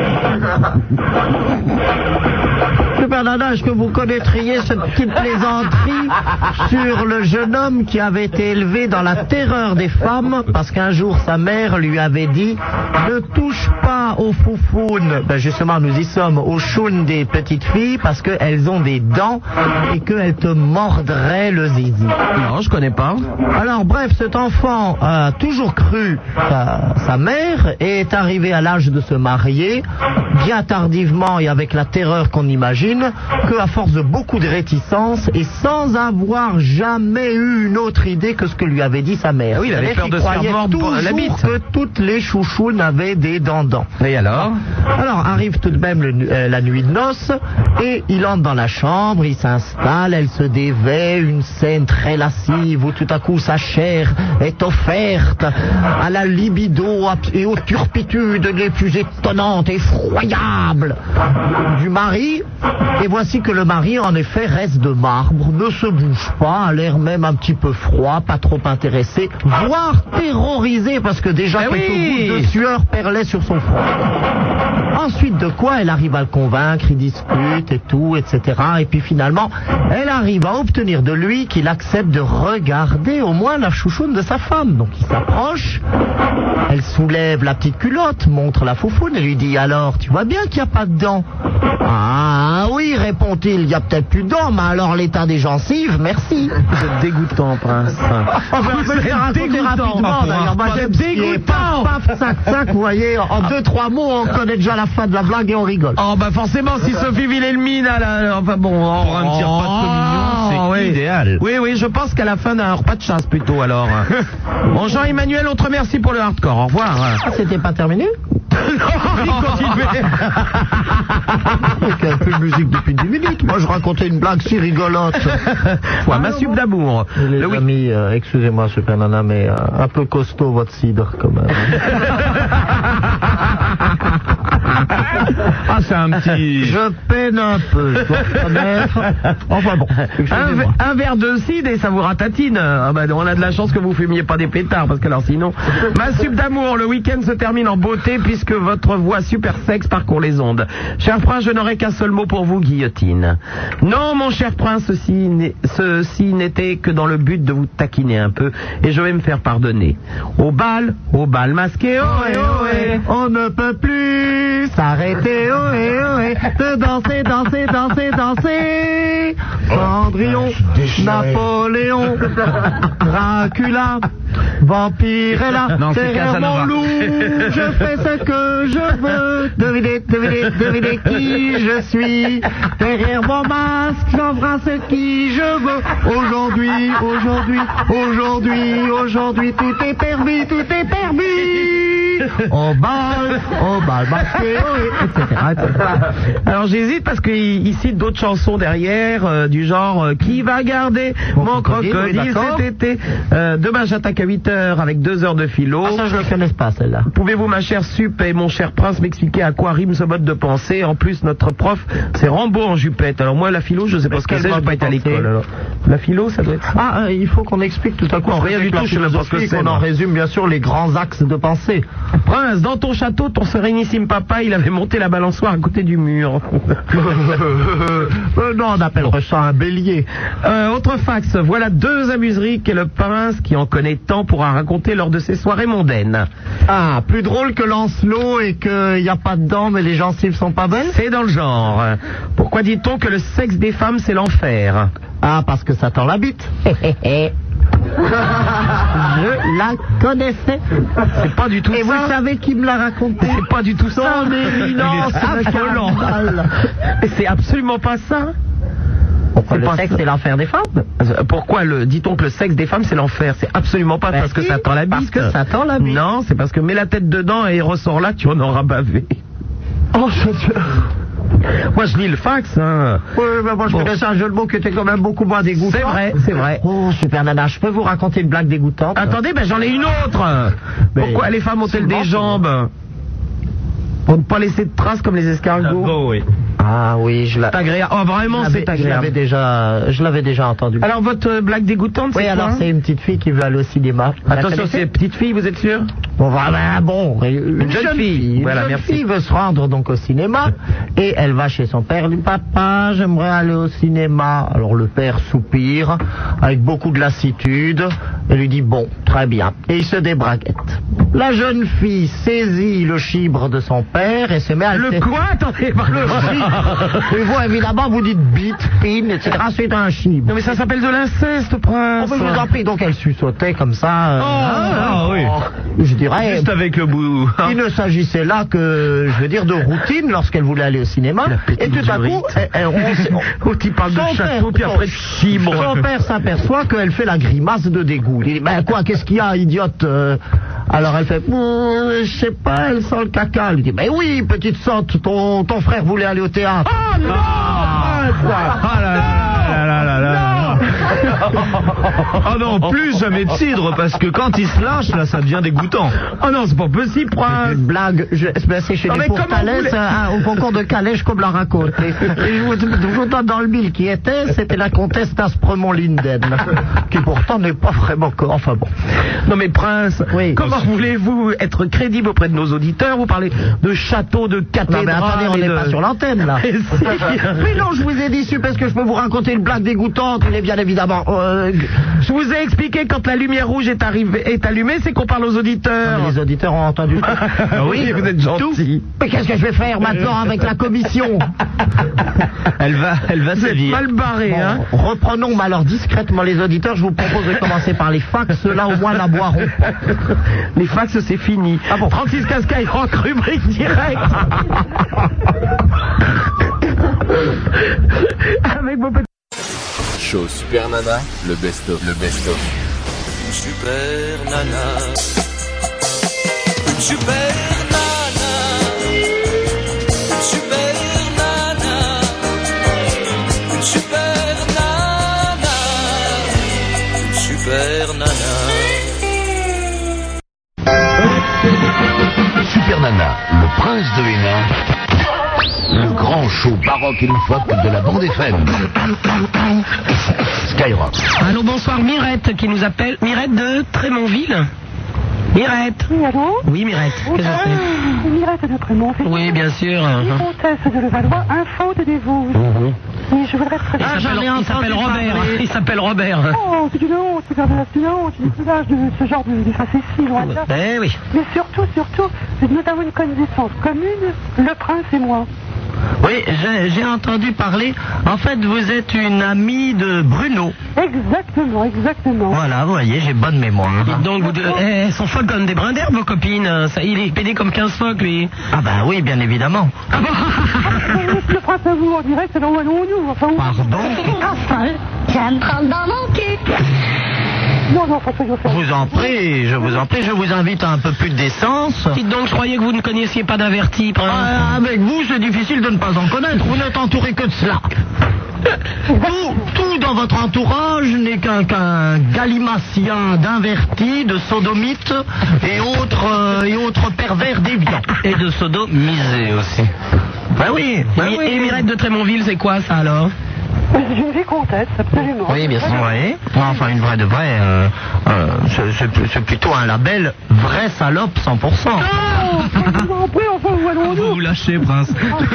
S14: Super Nana, est-ce que vous connaîtriez cette petite plaisanterie sur le jeune homme qui avait été élevé dans la terreur des femmes parce qu'un jour sa mère lui avait dit « Ne touche pas aux foufounes ». Ben justement, nous y sommes, aux chounes des petites filles parce qu'elles ont des dents et qu'elles te mordraient le zizi.
S11: Non, je connais pas.
S14: Alors bref, cet enfant a toujours cru sa mère et est arrivé à l'âge de se marier, bien tardivement et avec la terreur qu'on imagine. imagine qu'à force de beaucoup de réticence et sans avoir jamais eu une autre idée que ce que lui avait dit sa mère.
S11: Oui, il avait peur de se faire mordre la bite.
S14: Que toutes les chouchounes avaient des dents.
S11: Et alors
S14: arrive tout de même la nuit de noces et il entre dans la chambre, il s'installe, elle se dévait, une scène très lascive où tout à coup sa chair est offerte à la libido et aux turpitudes les plus étonnantes, effroyables du mari. Et voici que le mari en effet reste de marbre, ne se bouge pas, a l'air même un petit peu froid, pas trop intéressé, voire terrorisé parce que déjà quelques gouttes de sueur perlaient sur son front. Ensuite de quoi elle arrive à le convaincre, ils discutent et tout, etc. Et puis finalement, elle arrive à obtenir de lui qu'il accepte de regarder au moins la chouchoune de sa femme. Donc il s'approche, elle soulève la petite culotte, montre la foufoune et lui dit « Alors, tu vois bien qu'il n'y a pas de dents ?» « Ah oui, répond-il, il n'y a peut-être plus de dents, mais alors l'état des gencives, merci. »
S11: Vous êtes dégoûtant, prince.
S14: Vous êtes rapidement, d'ailleurs.
S11: C'est dégoûtant.
S14: Paf, sac, vous voyez, en 2-3 mots, on connaît déjà la fin de la blague et on rigole.
S11: Oh bah forcément, si Sophie Wilhelmine enfin bon, pour un petit repas de communion, c'est idéal. Oui, je pense qu'à la fin d'un repas de chasse plutôt alors. Bon, Jean-Emmanuel, on te remercie pour le hardcore, au revoir.
S14: Ah, c'était pas terminé? Il y a un peu de musique depuis 10 minutes. Moi, je racontais une blague si rigolote.
S11: Ma soupe d'amour.
S14: Les amis, excusez-moi, Super Nana, mais un peu costaud votre cidre, quand même.
S11: Ah, c'est un petit...
S14: Je peine un peu, je dois reconnaître. Enfin bon,
S11: un verre de cidre et ça vous ratatine. Ah bah, on a de la chance que vous fumiez pas des pétards, parce que alors sinon... Ma soupe d'amour, le week-end se termine en beauté puisque votre voix super sexe parcourt les ondes. Cher prince, je n'aurai qu'un seul mot pour vous, guillotine. Non, mon cher prince, ceci n'était que dans le but de vous taquiner un peu, et je vais me faire pardonner. Au bal masqué, ohé, ohé,
S14: on ne peut plus s'arrêter, ohé, ohé, de danser. Cendrillon, Napoléon, Dracula, Vampirella, derrière mon loup, je fais ce que je veux. Devinez qui je suis. Derrière mon masque, j'embrasse qui je veux. Aujourd'hui, tout est permis. Au bal masqué, etc.
S11: Alors j'hésite parce qu'il cite d'autres chansons derrière, du genre qui va garder mon crocodile cet été. Demain j'attaque à 8h avec 2 heures de philo.
S14: Ah, ça je ne connais pas celle-là.
S11: Pouvez-vous, ma chère Sup et mon cher prince, m'expliquer à quoi rime ce mode de pensée? En plus notre prof c'est Rambo en jupette. Alors moi la philo je sais pas ce que c'est, je n'ai pas été à l'école. Alors la philo ça doit être...
S14: Ah, il faut qu'on explique tout à coup.
S11: Rien du tout, je ne sais pas ce que c'est.
S14: On en résume bien sûr les grands axes de pensée.
S11: Prince, dans ton château, ton sérénissime papa, il avait monté la balançoire à côté du mur.
S14: Non, on appellerait ça un bélier.
S11: Autre fax, voilà 2 amuseries que le prince, qui en connaît tant, pourra raconter lors de ses soirées mondaines.
S14: Ah, plus drôle que Lancelot et qu'il n'y a pas de dents mais les gencives sont pas belles?
S11: C'est dans le genre. Pourquoi dit-on que le sexe des femmes c'est l'enfer?
S14: Ah, parce que ça tend la bite. Je la connaissais.
S11: C'est pas du tout
S14: et
S11: ça.
S14: Et vous savez qui me l'a raconté?
S11: C'est pas du tout ça.
S14: Son éminence,
S11: affolant. C'est absolument pas ça.
S14: Pourquoi le sexe c'est l'enfer des femmes?
S11: Pourquoi dit-on que le sexe des femmes c'est l'enfer? C'est absolument pas parce que ça tend la bite.
S14: Parce que ça tend la bite.
S11: Non, c'est parce que mets la tête dedans et ressort là, tu en auras bavé.
S14: Oh,
S11: moi je lis le fax, hein.
S14: Oui, mais moi je connaissais un jeu de mots qui était quand même beaucoup moins dégoûtant.
S11: C'est vrai.
S14: Oh, Super Nana, je peux vous raconter une blague dégoûtante?
S11: Attendez, j'en ai une autre. Pourquoi les femmes ont-elles des jambes? Pour ne pas laisser de traces comme les escargots.
S14: Oui. Ah oui,
S11: c'est agréable. Oh, vraiment, c'est agréable.
S14: Je l'avais déjà entendu.
S11: Alors, votre blague dégoûtante, c'est quoi?
S14: Oui, alors c'est une petite fille qui veut aller au cinéma.
S11: Attention, c'est une petite fille, vous êtes sûr?
S14: Bon, voilà, une jeune fille.
S11: Voilà,
S14: une jeune
S11: merci.
S14: fille veut se rendre donc au cinéma et elle va chez son père. Elle dit, papa, j'aimerais aller au cinéma. Alors le père soupire avec beaucoup de lassitude et lui dit, bon, très bien. Et il se débraguette. La jeune fille saisit le chibre de son père et se met à
S11: le quoi? Attendez,
S14: le chibre. Et vous, évidemment, vous dites bite, pine, etc. C'est un chibre.
S11: Non, mais ça s'appelle de l'inceste, prince.
S14: On peut vous en prie. Donc elle suçotait comme ça.
S11: oui.
S14: Je dirais dirais...
S16: Juste avec le bout.
S14: Il ne s'agissait là que, je veux dire, de routine lorsqu'elle voulait aller au cinéma. Et tout à coup,
S16: tu parles de château, puis après de chibre.
S14: Son père s'aperçoit qu'elle fait la grimace de dégoût. Il dit, ben quoi, qu'est-ce qu'il y a, idiote? Alors elle fait, je sais pas, elle sent le caca. Il dit, ben oui, petite sotte, ton frère voulait aller au théâtre.
S16: Oh non! Ah là là. Oh non, plus jamais de cidre, parce que quand il se lâche, là, ça devient dégoûtant. Oh non, c'est pas possible, Prince.
S14: Une blague, c'est chez les Pourtalès, au concours de Calais, comme la raconte. Et je vous donne dans le mille qui était, c'était la comtesse d'Aspremont-Linden, qui pourtant n'est pas vraiment... Enfin bon.
S16: Non mais Prince,
S14: oui.
S16: Comment voulez-vous être crédible auprès de nos auditeurs? Vous parlez de château, de cathédrale...
S14: Non mais attendez, on n'est pas sur l'antenne, là. Mais non, je vous ai dit, super, est-ce que je peux vous raconter une blague dégoûtante? Il est bien évidemment...
S16: Je vous ai expliqué, quand la lumière rouge est allumée, c'est qu'on parle aux auditeurs.
S14: Les auditeurs ont entendu.
S16: Oui, vous êtes gentil.
S14: Mais qu'est-ce que je vais faire maintenant avec la commission?
S16: Elle va sévir.
S14: Mal barré, hein. Reprenons alors discrètement les auditeurs. Je vous propose de commencer par les fax. Là, au moins, la boiront.
S16: Les fax, c'est fini.
S14: Ah bon?
S16: Francis Cascaille, rock, rubrique directe. Avec vos petits...
S17: Show Super Nana, le best-of.
S18: Une super nana. Une super nana. Une super nana. Une super nana. Une super nana.
S2: Super Nana, le prince de Hénin. Le grand show baroque et loufoque de la bande FM. Skyrock.
S11: Allô, bonsoir, Mirette qui nous appelle. Mirette de Trémontville. Mirette.
S6: Oui, allô?
S11: Oui, Mirette. Qu'est-ce que
S6: c'est? Mirette de Trémontville.
S11: Oui, bien sûr.
S6: Comtesse de Levallois, info de Desvouges. Oui, je voudrais très bien.
S11: Il s'appelle Robert. Il s'appelle Robert.
S6: Oh, c'est une honte, c'est une honte. Il est l'âge de ce genre de facétie, loin de là.
S11: Ben oui.
S6: Mais surtout, nous avons une connaissance commune, le prince et moi.
S14: Oui, j'ai entendu parler. En fait, vous êtes une amie de Bruno.
S6: Exactement.
S14: Voilà, vous voyez, j'ai bonne mémoire.
S11: Dites donc, elles sont folles comme des brins d'herbe, vos copines. Ça, il est pédé comme 15 phoques, lui.
S14: Ah bah oui, bien évidemment.
S6: Ah bon? Le prince à vous en direct, alors où allons-nous? Enfin,
S14: pardon?
S9: Enfin, ça me trempe dans mon cul.
S6: Non, François,
S14: je vous en prie, je vous invite à un peu plus de décence.
S11: Dites donc, je croyais que vous ne connaissiez pas d'Averti, Prince.
S14: Avec vous, c'est difficile de ne pas en connaître. Vous n'êtes entouré que de cela. Tout dans votre entourage n'est qu'un galimacien d'invertis, de sodomites et autres pervers déviants.
S11: Et de sodomisés aussi.
S14: Ben oui.
S11: Et Mirette de Trémontville, c'est quoi ça alors?
S6: Une vie comtesse, absolument.
S14: Oui, bien sûr. Oui. Enfin, une vraie de vraie. C'est plutôt un label vrai salope 100%.
S16: Vous vous lâchez, Prince.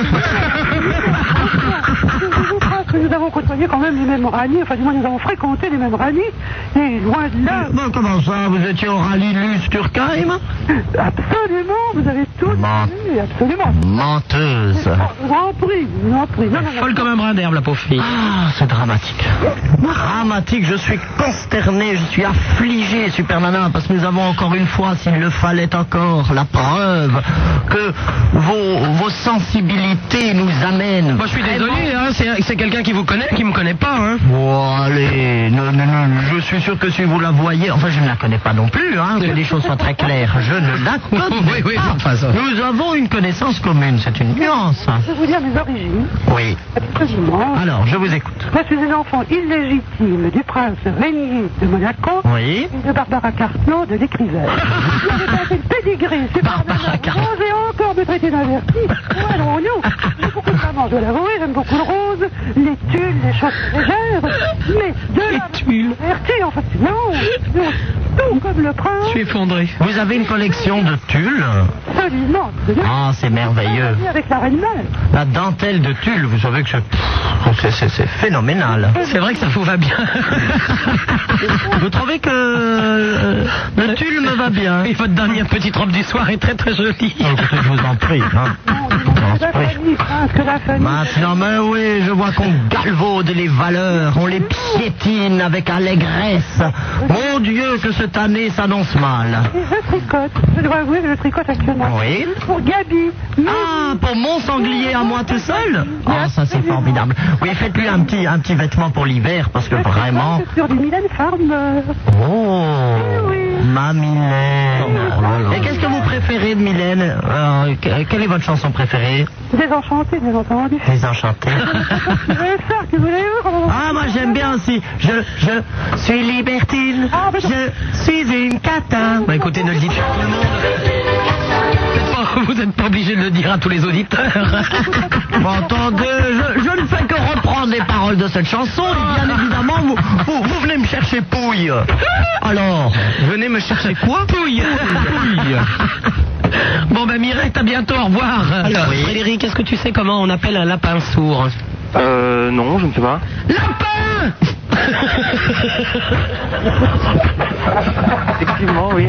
S6: Nous avons côtoyé quand même les mêmes rallyes, enfin du moins nous avons fréquenté les mêmes rallyes, et loin de là...
S14: Bon, comment ça, vous étiez au rallye Luce-Turkheim?
S6: Absolument, vous avez tout dit, absolument.
S14: Menteuse.
S6: Je vous en prie. Non,
S11: folle comme un brin d'herbe, la pauvre fille.
S14: Ah, c'est dramatique. Dramatique, je suis consterné, je suis affligé, Super Nana, parce que nous avons encore une fois, s'il le fallait encore, la preuve que vos sensibilités nous amènent...
S11: Moi, je suis désolé, hein, c'est quelqu'un qui vous connaît, qui me connaît pas, hein.
S14: Bon, allez, non, je suis sûr que si vous la voyez, enfin, je ne la connais pas non plus, hein, que les choses soient très claires, je ne la connais pas.
S11: Enfin, ça.
S14: Nous avons une connaissance commune, c'est une nuance.
S6: Je vais vous dire mes origines.
S14: Oui.
S6: Absolument.
S14: Alors, je vous écoute.
S6: Je suis un enfant illégitime du prince Régnier de Monaco.
S14: Oui.
S6: Et de Barbara Cartnot de l'Écrivaine. J'avais tenté le pédigré, c'est
S14: Barbara Cartnot.
S6: J'osais encore me traiter d'inverti. Où allons-nous? J'aime beaucoup le flamand, je dois l'avouer, j'aime beaucoup le rose, les tulles, les choses légères, mais de la
S11: tulles.
S6: Verti, en fait, non, tout comme le prince.
S11: Je suis effondré.
S14: Vous avez une collection de tulles?
S6: Absolument.
S14: Ah, c'est merveilleux.
S6: Avec la reine mère.
S14: La dentelle de tulle, vous savez que c'est phénoménal.
S11: C'est vrai que ça vous va bien.
S14: Vous trouvez que le tulle me va bien?
S11: Et votre dernière petite robe du soir est très très jolie.
S14: Écoutez, je vous en prie. Maintenant, mais oui, je vois qu'on galvaude les valeurs, on les piétine avec allégresse. Mon Dieu, que ce cette année s'annonce mal.
S6: Je tricote. Je dois avouer que je tricote actuellement.
S14: Oui.
S6: Pour Gabi.
S14: Ah, pour mon sanglier à moi tout seul? Oh, ça c'est formidable. Oui, faites-lui un petit vêtement pour l'hiver, parce que vraiment...
S6: C'est sur du Mylène Farmer.
S14: Oh, ma Mylène. Et qu'est-ce que vous préférez de Mylène? Quelle est votre chanson préférée?
S6: Désenchanté, bien entendu.
S14: Désenchanté.
S6: Que voulez-vous?
S14: Ah, moi j'aime bien aussi. Je suis libertine. Je suis une cata. Bah écoutez, ne le dites pas à tout le monde. Vous n'êtes pas obligé de le dire à tous les auditeurs. Bon, attendez, je ne fais que reprendre les paroles de cette chanson et bien évidemment, vous venez me chercher Pouille. Alors, venez me chercher quoi? Pouille. Bon, ben Mirette, à bientôt, au revoir. Alors, oui. Frédéric, est-ce que tu sais comment on appelle un lapin sourd?
S15: Non, je ne sais pas.
S14: Lapin!
S15: Effectivement, oui.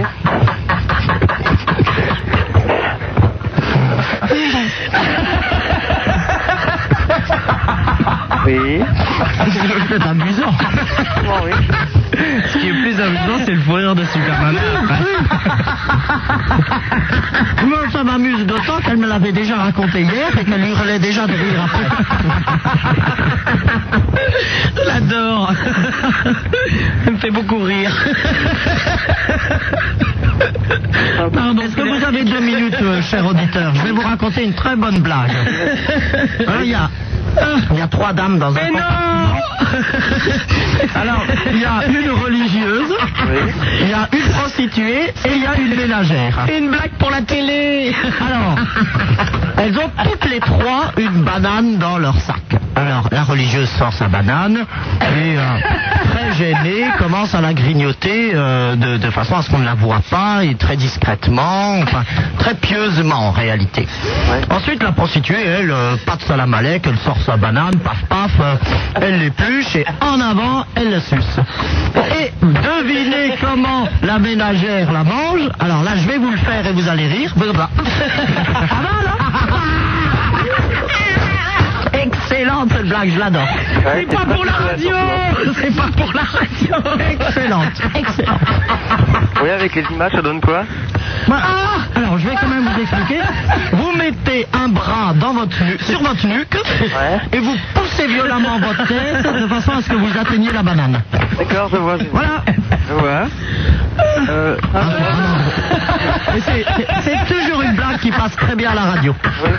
S15: Oui.
S14: C'est amusant.
S15: Oui.
S14: Ce qui est plus amusant, c'est le fou rire de Superman. Moi, ça m'amuse d'autant qu'elle me l'avait déjà raconté hier et qu'elle hurlait déjà de rire après. Je l'adore. Elle me fait beaucoup rire. Pardon, est-ce que vous avez 2 minutes, cher auditeur? Je vais vous raconter une très bonne blague. Il y a 3 dames dans un compartiment. Alors, il y a une religieuse, il y a une prostituée et il y a une ménagère. Une blague pour la télé. Alors, elles ont toutes les 3 une banane dans leur sac. Alors, la religieuse sort sa banane et, très gênée, commence à la grignoter de façon à ce qu'on ne la voit pas et très discrètement, enfin, très pieusement en réalité. Ensuite, la prostituée, elle, pas de salamalek, elle sort sa banane, paf paf, elle l'épluche et en avant, elle la suce. Et devinez comment la ménagère la mange. Alors là, je vais vous le faire et vous allez rire. Excellente cette blague, je l'adore. C'est pas pour la radio. C'est pas pour la radio. Excellente.
S15: Oui, avec les images, ça donne quoi?
S14: Alors, je vais quand même vous expliquer. Vous mettez un bras sur votre nuque et vous poussez violemment votre tête de façon à ce que vous atteigniez la banane.
S15: D'accord, je vois.
S14: Voilà.
S15: Je vois.
S14: C'est toujours une blague qui passe très bien à la radio.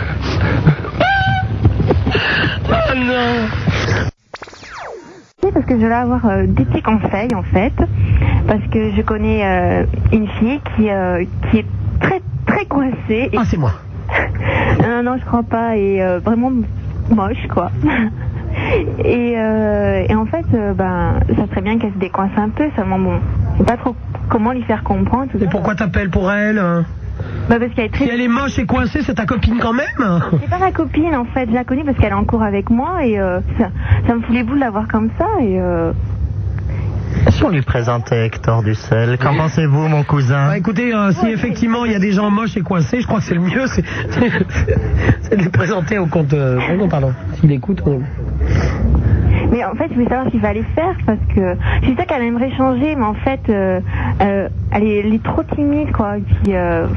S14: Oh non.
S19: Parce que je voulais avoir des petits conseils en fait, parce que je connais une fille qui est très très coincée.
S14: Ah, c'est moi.
S19: Non, je crois pas, et vraiment moche quoi. Et en fait, ça serait bien qu'elle se décoince un peu, seulement bon, je sais pas trop comment lui faire comprendre.
S14: Et pourquoi t'appelles pour elle?
S19: Parce qu'elle est très...
S14: Si elle est moche et coincée, c'est ta copine quand même?
S19: C'est pas ma copine en fait, je la connais parce qu'elle est en cours avec moi et ça me fout les boules de la voir comme ça et...
S14: Si on lui présentait Hector Dussel, qu'en pensez-vous mon cousin? Écoutez, si effectivement il y a des gens moches et coincés, je crois que c'est le mieux, c'est de les présenter au compte... pardon, s'il écoute...
S19: Mais en fait, je voulais savoir ce qu'il fallait faire parce que je sais qu'elle aimerait changer, mais en fait, elle est trop timide, quoi. Et puis,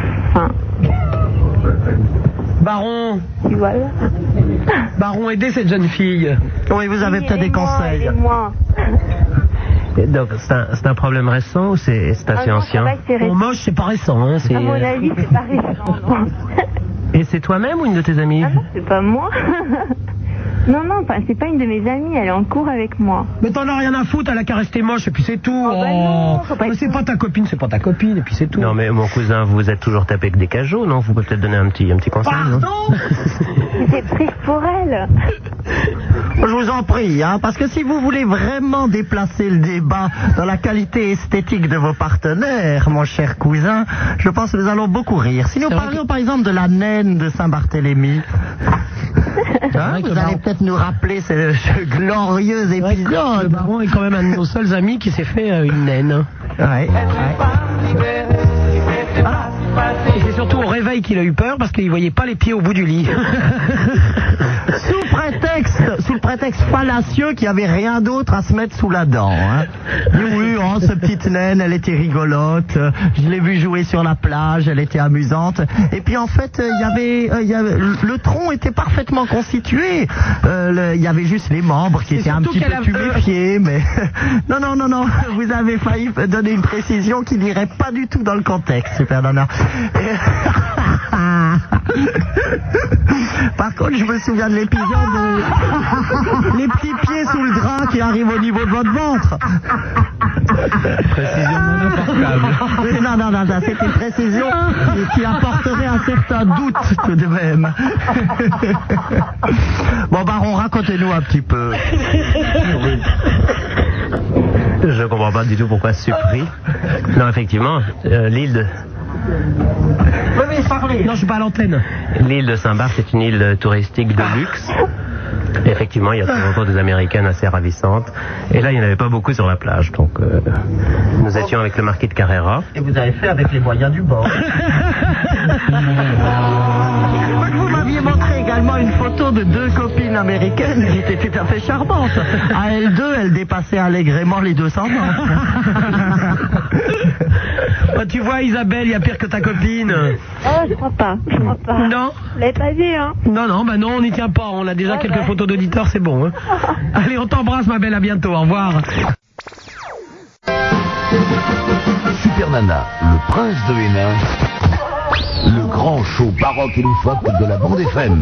S14: Baron.
S19: Voilà.
S14: Baron, aidez cette jeune fille. Oui, vous avez peut-être des conseils.
S19: Aidez-moi.
S14: Donc, c'est un problème récent ou c'est assez ancien? Bon, moche, c'est pas récent. Hein,
S19: à mon avis, c'est pas récent. Non.
S14: Et c'est toi-même ou une de tes amies?
S19: Ah non, c'est pas moi. Non, c'est pas une de mes amies, elle est en cours avec moi.
S14: Mais t'en as rien à foutre, elle a qu'à rester moche et puis c'est tout.
S19: Non,
S14: c'est pas ta copine, et puis c'est tout. Non mais mon cousin, vous êtes toujours tapé avec des cajots, non? Vous pouvez peut-être donner un petit conseil, non?
S19: C'est triste pour elle.
S14: Je vous en prie, parce que si vous voulez vraiment déplacer le débat dans la qualité esthétique de vos partenaires, mon cher cousin, je pense que nous allons beaucoup rire. Si nous parlions par exemple de la naine de Saint-Barthélemy... vous allez peut-être nous rappeler ce glorieux épisode. Le baron est quand même un de nos seuls amis qui s'est fait une naine. Ouais. Et c'est surtout au réveil qu'il a eu peur parce qu'il voyait pas les pieds au bout du lit. Sous le prétexte fallacieux qu'il n'y avait rien d'autre à se mettre sous la dent. Hein. Oui, oh, cette petite naine, elle était rigolote. Je l'ai vue jouer sur la plage, elle était amusante. Et puis en fait, il y avait le tronc était parfaitement constitué. Il y avait juste les membres qui étaient un petit peu tuméfiés, mais non, vous avez failli donner une précision qui n'irait pas du tout dans le contexte, Super Nana. Par contre, je me souviens de l'épisode les petits pieds sous le drap qui arrivent au niveau de votre ventre.
S16: Précision non importable.
S14: Non, c'est une précision qui apporterait un certain doute tout de même. Bon, Baron, racontez-nous un petit peu.
S11: Je comprends pas du tout pourquoi ce surpris. Non, effectivement, l'île de...
S14: Non, je suis pas à l'antenne.
S11: L'île de Saint-Barth, c'est une île touristique de luxe. Effectivement, il y a de temps en temps des Américaines assez ravissantes. Et là, il n'y en avait pas beaucoup sur la plage. Donc, nous étions avec le marquis de Carrera.
S14: Et vous avez fait avec les moyens du bord. Vous m'aviez montré également une photo de 2 copines américaines qui étaient tout à fait charmantes. À elles 2, elles dépassaient allègrement les 200 ans.
S11: Oh, tu vois, Isabelle, il y a pire que ta copine.
S19: Oh, je crois pas.
S11: Non.
S19: Vous l'avez pas vu, hein?
S11: Non, on n'y tient pas. On a déjà quelques photos d'auditeurs, c'est bon. Hein. Allez, on t'embrasse, ma belle, à bientôt. Au revoir.
S2: Super Nana, le prince de Hénin, le grand show baroque et loufoque de la bande FM.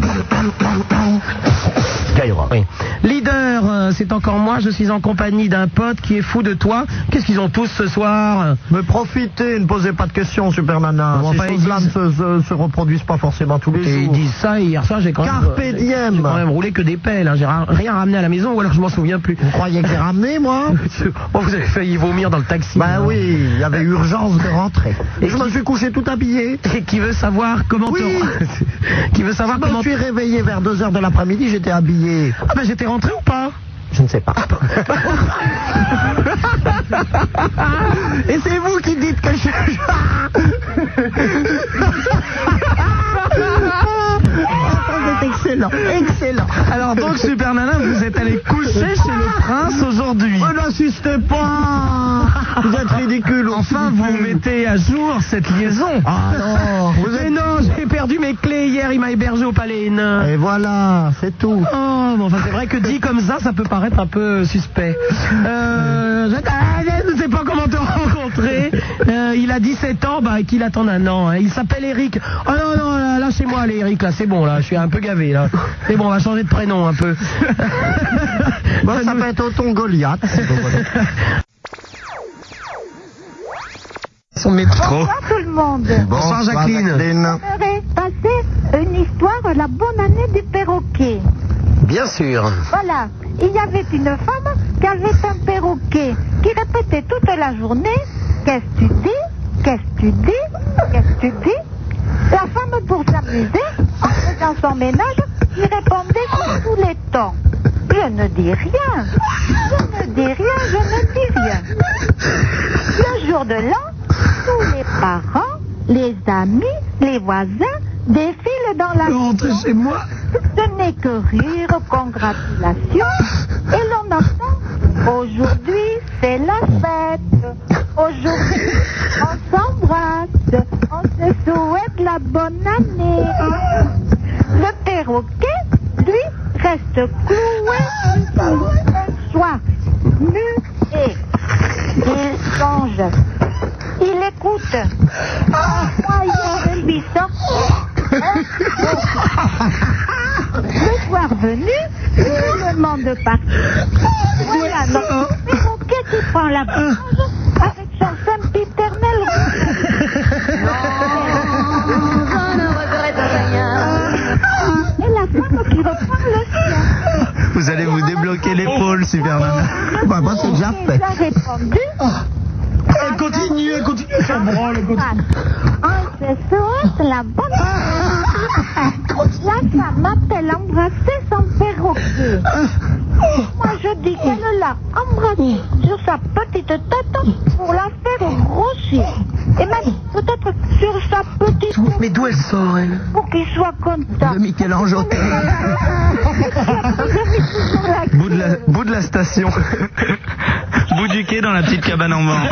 S2: Skyrock.
S11: Oui. Leader, c'est encore moi, je suis en compagnie d'un pote qui est fou de toi. Qu'est-ce qu'ils ont tous ce soir?
S14: Mais profitez, ne posez pas de questions, Super Nana.
S11: Bon,
S14: ces choses-là ne se reproduisent pas forcément tous les jours.
S11: Ils disent ça, et hier soir, j'ai quand même...
S14: Carpe diem.
S11: J'ai quand même roulé que des pelles, hein. J'ai rien ramené à la maison, ou alors je m'en souviens plus.
S14: Vous croyez que j'ai ramené, moi?
S11: Bon, vous avez failli vomir dans le taxi.
S14: Bah oui, il y avait urgence de rentrer. Et je me suis couché tout habillé.
S11: Et qui veut savoir comment...
S14: Oui.
S11: Qui veut savoir comment...
S14: Je me suis réveillé vers 2h de l'après-midi, j'étais habillé.
S11: Ah ben j'étais rentré ou pas?
S14: Je ne sais pas. Et c'est vous qui dites que je... C'est excellent.
S11: Alors donc, Super Nana, vous êtes allé coucher chez le prince aujourd'hui.
S14: Oh, n'insistez pas. Vous êtes ridicule.
S11: Enfin, vous mettez à jour cette liaison.
S14: Ah non.
S11: Mais non, j'ai perdu mes clés hier, il m'a hébergé au Palais Hénin.
S14: Et voilà, c'est tout.
S11: Oh, bon, enfin, c'est vrai que dit comme ça peut paraître un peu suspect. Je ne sais pas comment te rencontrer. Il a 17 ans, qu'il attend un an. Hein. Il s'appelle Eric. Oh non, là chez moi, allez, Eric, là, c'est bon, là, je suis un peu gavé, là. C'est bon, on va changer de prénom un peu.
S14: Bon, ça peut être Othon Goliath.
S19: Bonsoir tout le monde.
S11: Bonsoir Jacqueline.
S19: J'aimerais passer une histoire de la bonne année du perroquet.
S11: Bien sûr.
S19: Voilà, il y avait une femme qui avait un perroquet qui répétait toute la journée « Qu'est-ce que tu dis? Qu'est-ce que tu dis? Qu'est-ce que tu dis ?» La femme, pour s'amuser, en faisant son ménage, lui répondait sur tous les temps. Je ne dis rien, je ne dis rien, je ne dis rien. Le jour de l'an, tous les parents, les amis, les voisins défilent dans la
S11: Rentrez chez moi.
S19: Ce n'est que rire, congratulations, et l'on entend « Aujourd'hui, c'est la fête, aujourd'hui, on s'embrasse, on se souhaite la bonne année. » Le perroquet, lui, reste cloué un soir, nu et il songe. Il écoute un moyen de lui sortir. Le soir venu, il demande partir. Voilà notre perroquet qui prend la bouche avec son sempiternel et la femme qui reprend le sien.
S14: Vous allez vous débloquer l'épaule, Super Nana. Bah, moi, c'est déjà fait.
S19: Il a répondu.
S11: Elle continue, ça branle,
S19: On se souhaite la bonne année. La femme a-t-elle embrassé son perroquet?
S6: Moi, je dis qu'elle l'a embrassé sur sa petite tête pour la faire grossir. Et même peut-être sur sa petite...
S14: Mais d'où elle sort, elle?
S6: Pour qu'il soit content.
S14: De Michel-Ange Hôtel. Bout de la station. Bout du quai dans la petite cabane en bois.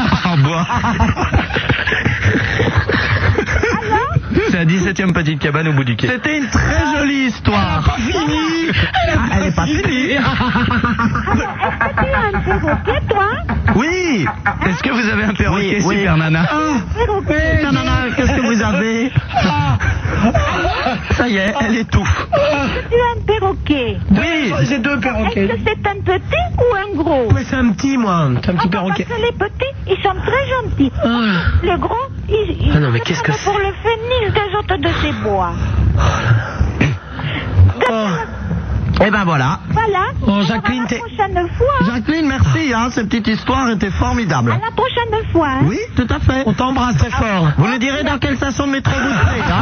S14: C'est la 17e petite cabane au bout du quai. C'était une très jolie histoire. Elle est pas finie.
S6: Est-ce que tu as un perroquet, toi?
S14: Oui. Est-ce que vous avez un perroquet, Super Nana? Super Nana, qu'est-ce que vous avez? Ça y est, elle étouffe.
S6: Est-ce que tu as un perroquet?
S14: Oui, j'ai 2 perroquets.
S6: Est-ce que c'est un petit ou un gros?
S14: Oui, c'est un petit, moi. C'est un petit perroquet.
S6: Parce que les petits, ils sont très gentils. Les gros, ils
S14: Ah non, mais qu'est-ce que c'est?
S6: pour le phénix des hôtes de ces bois.
S14: Eh ben voilà.
S6: Voilà.
S14: Oh, Jacqueline,
S6: à la prochaine fois.
S14: Jacqueline, merci, hein, cette petite histoire était formidable.
S6: À la prochaine fois. Hein.
S14: Oui, tout à fait. On t'embrasse très fort. Vous nous direz dans quelle station de métro vous serez, hein.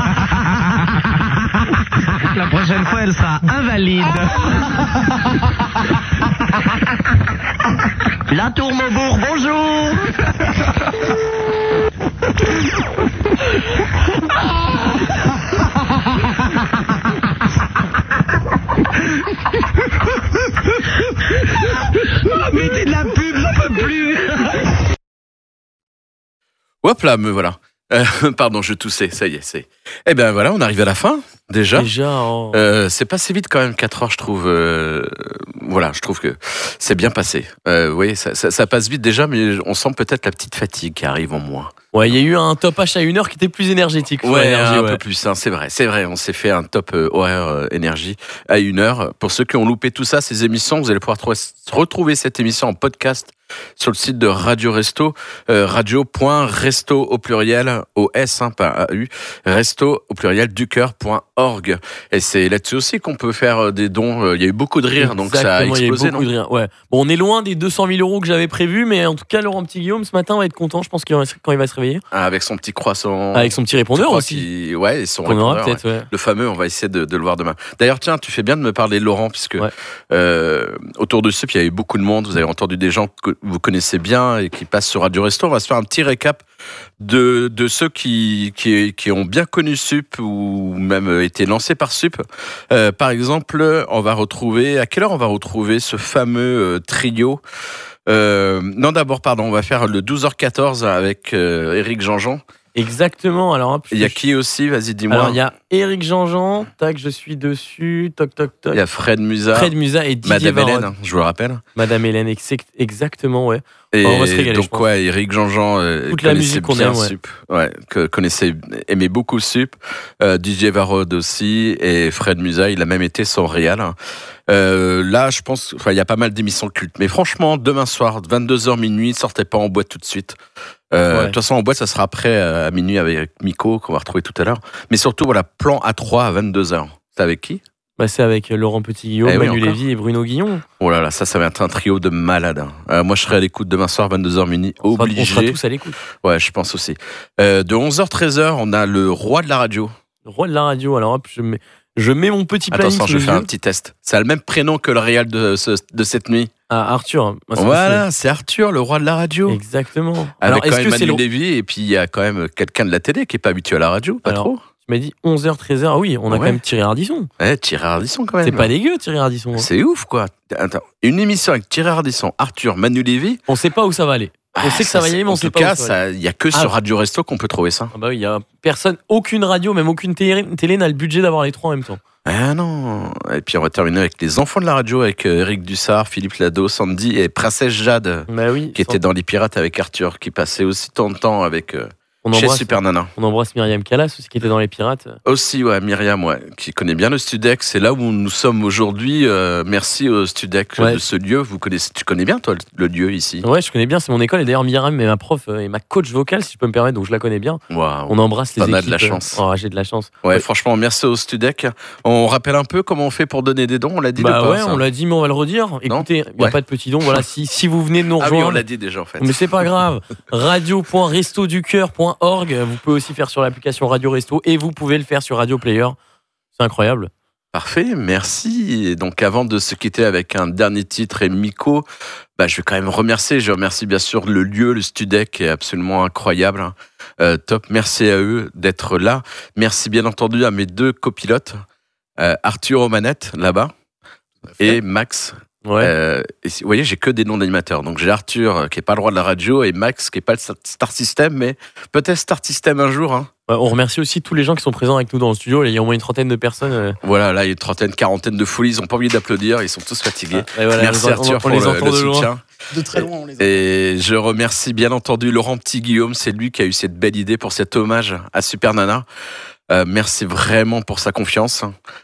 S14: La prochaine fois, elle sera invalide. La Tour Maubourg, bonjour. Mettez de la pub, j'en peux plus.
S4: Hop là, me voilà. Pardon, je toussais, ça y est, c'est. Eh ben voilà, on arrive à la fin, déjà. C'est passé vite quand même, 4 heures, je trouve. Voilà, je trouve que c'est bien passé. Vous voyez, ça passe vite déjà, mais on sent peut-être la petite fatigue qui arrive en moins.
S3: Ouais, il y a eu un top H à 1h qui était plus énergétique.
S4: Ouais, un peu plus, hein, c'est vrai. On s'est fait un top horaire énergie à 1h. Pour ceux qui ont loupé tout ça, ces émissions, vous allez pouvoir retrouver cette émission en podcast sur le site de Radio Resto, radio.resto au pluriel, au S, hein, pas AU, resto au pluriel ducoeur.org. Et c'est là-dessus aussi qu'on peut faire des dons. Il y a eu beaucoup de rires, donc ça a explosé, non?
S3: De rire, ouais. Bon, on est loin des 200 000 euros que j'avais prévus, mais en tout cas, Laurent Petit-Guillaume, ce matin, va être content, je pense, quand il va se réveiller.
S4: Ah, avec son petit croissant.
S3: Avec son petit répondeur aussi.
S4: Ouais, et son
S3: qu'on
S4: répondeur.
S3: Aura peut-être, ouais.
S4: Le fameux, on va essayer de le voir demain. D'ailleurs, tiens, tu fais bien de me parler de Laurent, puisque autour de Sup, il y avait beaucoup de monde. Vous avez entendu des gens que vous connaissez bien et qui passent sur Radio Resto. On va se faire un petit récap de ceux qui ont bien connu Sup ou même été lancés par Sup. Par exemple, à quelle heure on va retrouver ce fameux trio? On va faire le 12h14 avec Éric Jean-Jean.
S3: Exactement. Alors,
S4: il y a qui aussi? Vas-y, dis-moi.
S3: Alors, il y a Éric Jean-Jean, tac, je suis dessus, toc, toc, toc.
S4: Il y a Fred Musa.
S3: Et Didier
S4: Madame
S3: Varod.
S4: Hélène, je vous le rappelle.
S3: Madame Hélène, exactement, ouais.
S4: Et
S3: on va se régaler,
S4: donc, ouais, Éric Jean-Jean
S3: toute la musique qu'on aime,
S4: Sup. Ouais, aimait beaucoup Sup. Didier Varod aussi. Et Fred Musa, il a même été son réal. Là, je pense, il y a pas mal d'émissions cultes. Mais franchement, demain soir, 22h minuit, sortez pas en boîte tout de suite. De toute façon, en boîte, ça sera après à minuit avec Miko, qu'on va retrouver tout à l'heure. Mais surtout, voilà, plan A3 à 22h. C'est avec qui?
S3: C'est avec Laurent Petit-Guillaume, Manu Lévy et Bruno Guillon.
S4: Oh là là, ça va être un trio de malades. Moi, je serai à l'écoute demain soir, 22h minuit, obligé.
S3: On sera tous à l'écoute.
S4: Ouais, je pense aussi. De 11h, 13h, on a le roi de la radio.
S3: Le roi de la radio, alors hop, je mets mon petit planning.
S4: Attention, je vais faire un petit test. Ça a le même prénom que le réal de cette nuit.
S3: Ah, Arthur.
S4: Voilà, c'est Arthur, le roi de la radio.
S3: Exactement.
S4: Avec quand même Manu Lévy, et puis il y a quand même quelqu'un de la télé qui n'est pas habitué à la radio, pas trop.
S3: Tu m'as dit 11h, 13h. Ah oui, on a quand même Thierry Ardisson.
S4: Ouais, Thierry Ardisson quand même.
S3: C'est pas dégueu, Thierry Ardisson.
S4: C'est ouf, quoi. Attends, une émission avec Thierry Ardisson, Arthur, Manu Lévy.
S3: On sait pas où ça va aller. On sait que ça va y aller, mais on sait pas où ça va aller.
S4: En tout cas, il y a que sur Radio Resto qu'on peut trouver ça.
S3: Ah bah oui, il y a personne, aucune radio, même aucune télé n'a le budget d'avoir les trois en même temps.
S4: Ah non. Et puis on va terminer avec les enfants de la radio, avec Eric Dussard, Philippe Lado, Sandy et Princesse Jade, qui était dans Les Pirates avec Arthur, qui passait aussi tant de temps avec chez Super Nana.
S3: On embrasse Myriam Callas aussi, qui était dans Les Pirates.
S4: Aussi, ouais, Myriam, ouais, qui connaît bien le Studex. C'est là où nous sommes aujourd'hui. Merci au Studex de ce lieu. Tu connais bien, toi, le lieu ici?
S3: Ouais, je connais bien. C'est mon école. Et d'ailleurs, Myriam est ma prof et ma coach vocale, si je peux me permettre. Donc, je la connais bien.
S4: Wow.
S3: On embrasse les équipes.
S4: On a de la chance.
S3: Oh, j'ai de la chance.
S4: Ouais, franchement, merci au Studec. On rappelle un peu comment on fait pour donner des dons. On l'a dit
S3: on l'a dit, mais on va le redire. Écoutez, il n'y a pas de petits dons. Voilà, si vous venez de nous rejoindre.
S4: Ah oui, on l'a dit déjà, en fait.
S3: Mais c'est pas grave. radio.restoducoeur.org. Vous pouvez aussi faire sur l'application Radio Resto et vous pouvez le faire sur Radio Player. C'est incroyable.
S4: Parfait, merci. Et donc avant de se quitter avec un dernier titre et Miko, je vais quand même remercier. Je remercie bien sûr le lieu, le Studec qui est absolument incroyable. Top, merci à eux d'être là. Merci bien entendu à mes 2 copilotes, Arthur aux manettes là-bas et Max. Ouais. Et vous voyez, j'ai que des noms d'animateurs. Donc j'ai Arthur qui est pas le roi de la radio et Max qui est pas le Star System, mais peut-être Star System un jour.
S3: On remercie aussi tous les gens qui sont présents avec nous dans le studio. Il y a au moins une trentaine de personnes.
S4: Voilà, là il y a une trentaine, quarantaine de foules. Ils ont pas envie d'applaudir. Ils sont tous fatigués.
S3: Voilà,
S4: merci Arthur pour le soutien.
S20: De très loin, on les entend.
S4: Et je remercie bien entendu Laurent Petit-Guillaume. C'est lui qui a eu cette belle idée pour cet hommage à Super Nana. Merci vraiment pour sa confiance.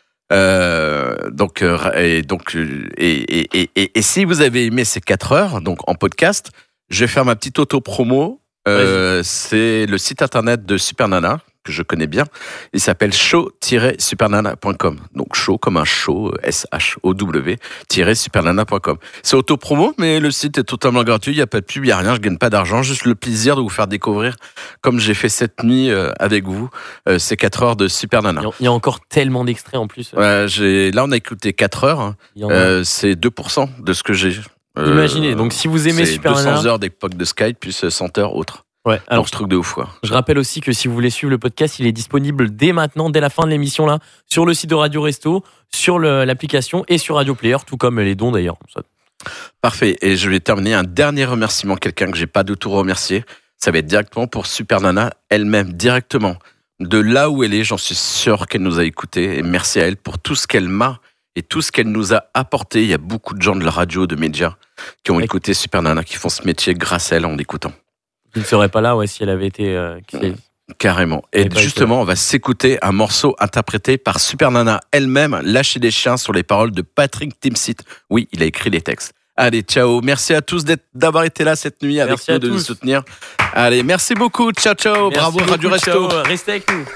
S4: Et si vous avez aimé ces 4 heures, donc en podcast, je vais faire ma petite auto-promo. C'est le site internet de Super Nana que je connais bien. Il s'appelle show-supernana.com. Donc show comme un show, SHOW-supernana.com. C'est auto-promo, mais le site est totalement gratuit. Il n'y a pas de pub, il n'y a rien, je gagne pas d'argent. Juste le plaisir de vous faire découvrir, comme j'ai fait cette nuit avec vous, ces 4 heures de Super Nana.
S3: Il y a encore tellement d'extraits en plus.
S4: Là, on a écouté 4 heures. C'est 2% de ce que j'ai.
S3: Imaginez, donc si vous aimez Super Nana,
S4: 200 heures d'époque de Skype plus 100 heures autres.
S3: Ouais, alors
S4: ce truc de ouf quoi.
S3: Je rappelle aussi que si vous voulez suivre le podcast, il est disponible dès maintenant, dès la fin de l'émission là, sur le site de Radio Resto, sur l'application et sur Radio Player, tout comme les dons d'ailleurs.
S4: Parfait. Et je vais terminer un dernier remerciement, quelqu'un que j'ai pas du tout remercié. Ça va être directement pour Super Nana elle-même, directement de là où elle est. J'en suis sûr qu'elle nous a écoutés et merci à elle pour tout ce qu'elle m'a et tout ce qu'elle nous a apporté. Il y a beaucoup de gens de la radio, de médias qui ont écouté Super Nana, qui font ce métier grâce à elle en l'écoutant.
S3: Il ne serait pas là si elle avait été...
S4: Carrément. Et justement, on va s'écouter un morceau interprété par Super Nana elle-même, Lâcher des chiens, sur les paroles de Patrick Timsit. Oui, il a écrit les textes. Allez, ciao. Merci à tous d'avoir été là cette nuit avec nous, de nous soutenir. Allez, merci beaucoup. Ciao, ciao.
S3: Merci
S4: bravo,
S3: beaucoup,
S4: Radio Resto.
S3: Ciao. Restez avec nous.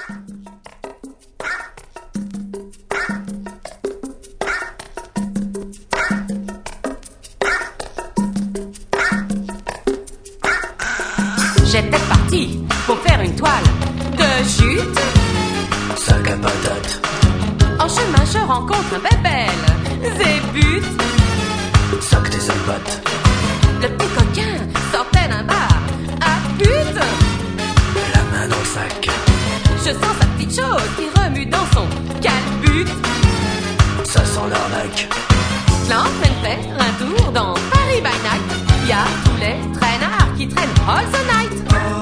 S21: J'étais parti pour faire une toile de jute.
S13: Sac à patates.
S21: En chemin, je rencontre un bébel. Zébut.
S13: Sac des albates.
S21: Le petit coquin sortait d'un bar à pute.
S13: La main dans le sac.
S21: Je sens sa petite chose qui remue dans son calbut.
S13: Ça sent l'arnaque.
S21: Je l'emmène faire un tour dans Paris by Night. Y a tous les traînards qui traînent all the night.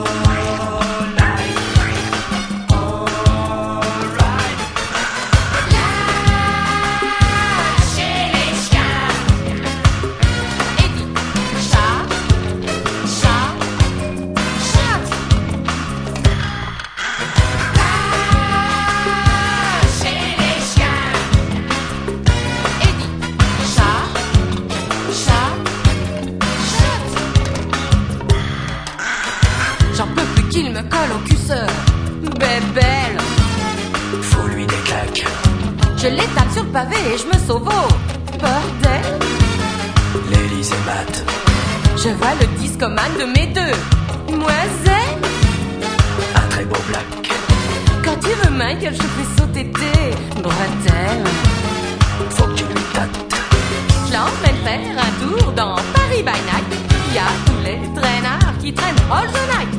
S21: Qu'il me colle au cuisseur, bébelle.
S13: Faut lui des claques.
S21: Je l'étale sur le pavé et je me sauve au bordel.
S13: L'Élysée mat.
S21: Je vois le discoman de mes 2 demoiselles.
S13: Un très beau black.
S21: Quand tu veux Michael, je fais sauter tes bretelles.
S13: Faut que tu lui tâtes.
S21: Je l'emmène faire un tour dans Paris by Night. Y a tous les traînards qui traînent all the night.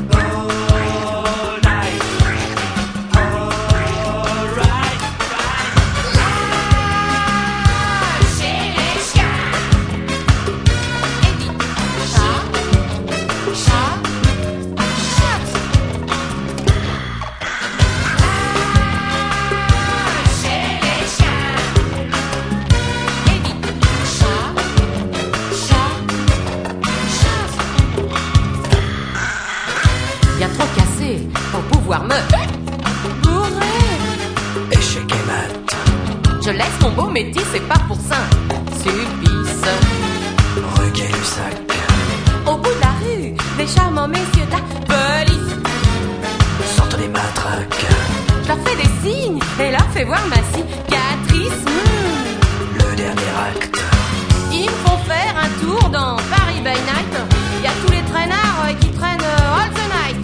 S21: Me bourrer.
S13: Échec et mat.
S21: Je laisse mon beau métis et pars pour Saint-Sulpice.
S13: Regain du sac.
S21: Au bout de la rue, des charmants messieurs de la police
S13: sortent des matraques.
S21: Je leur fais des signes et leur fais voir ma cicatrice.
S13: Le dernier acte.
S21: Ils me font faire un tour dans Paris by Night. Y a tous les traînards qui traînent all the night.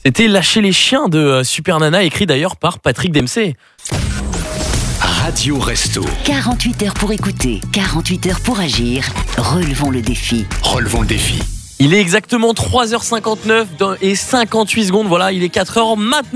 S3: C'était Lâcher les chiens de Super Nana, écrit d'ailleurs par Patrick Dempsey.
S20: Radio Resto.
S1: 48 heures pour écouter, 48 heures pour agir. Relevons le défi.
S20: Relevons le défi.
S3: Il est exactement 3h59 et 58 secondes. Voilà, il est 4h maintenant.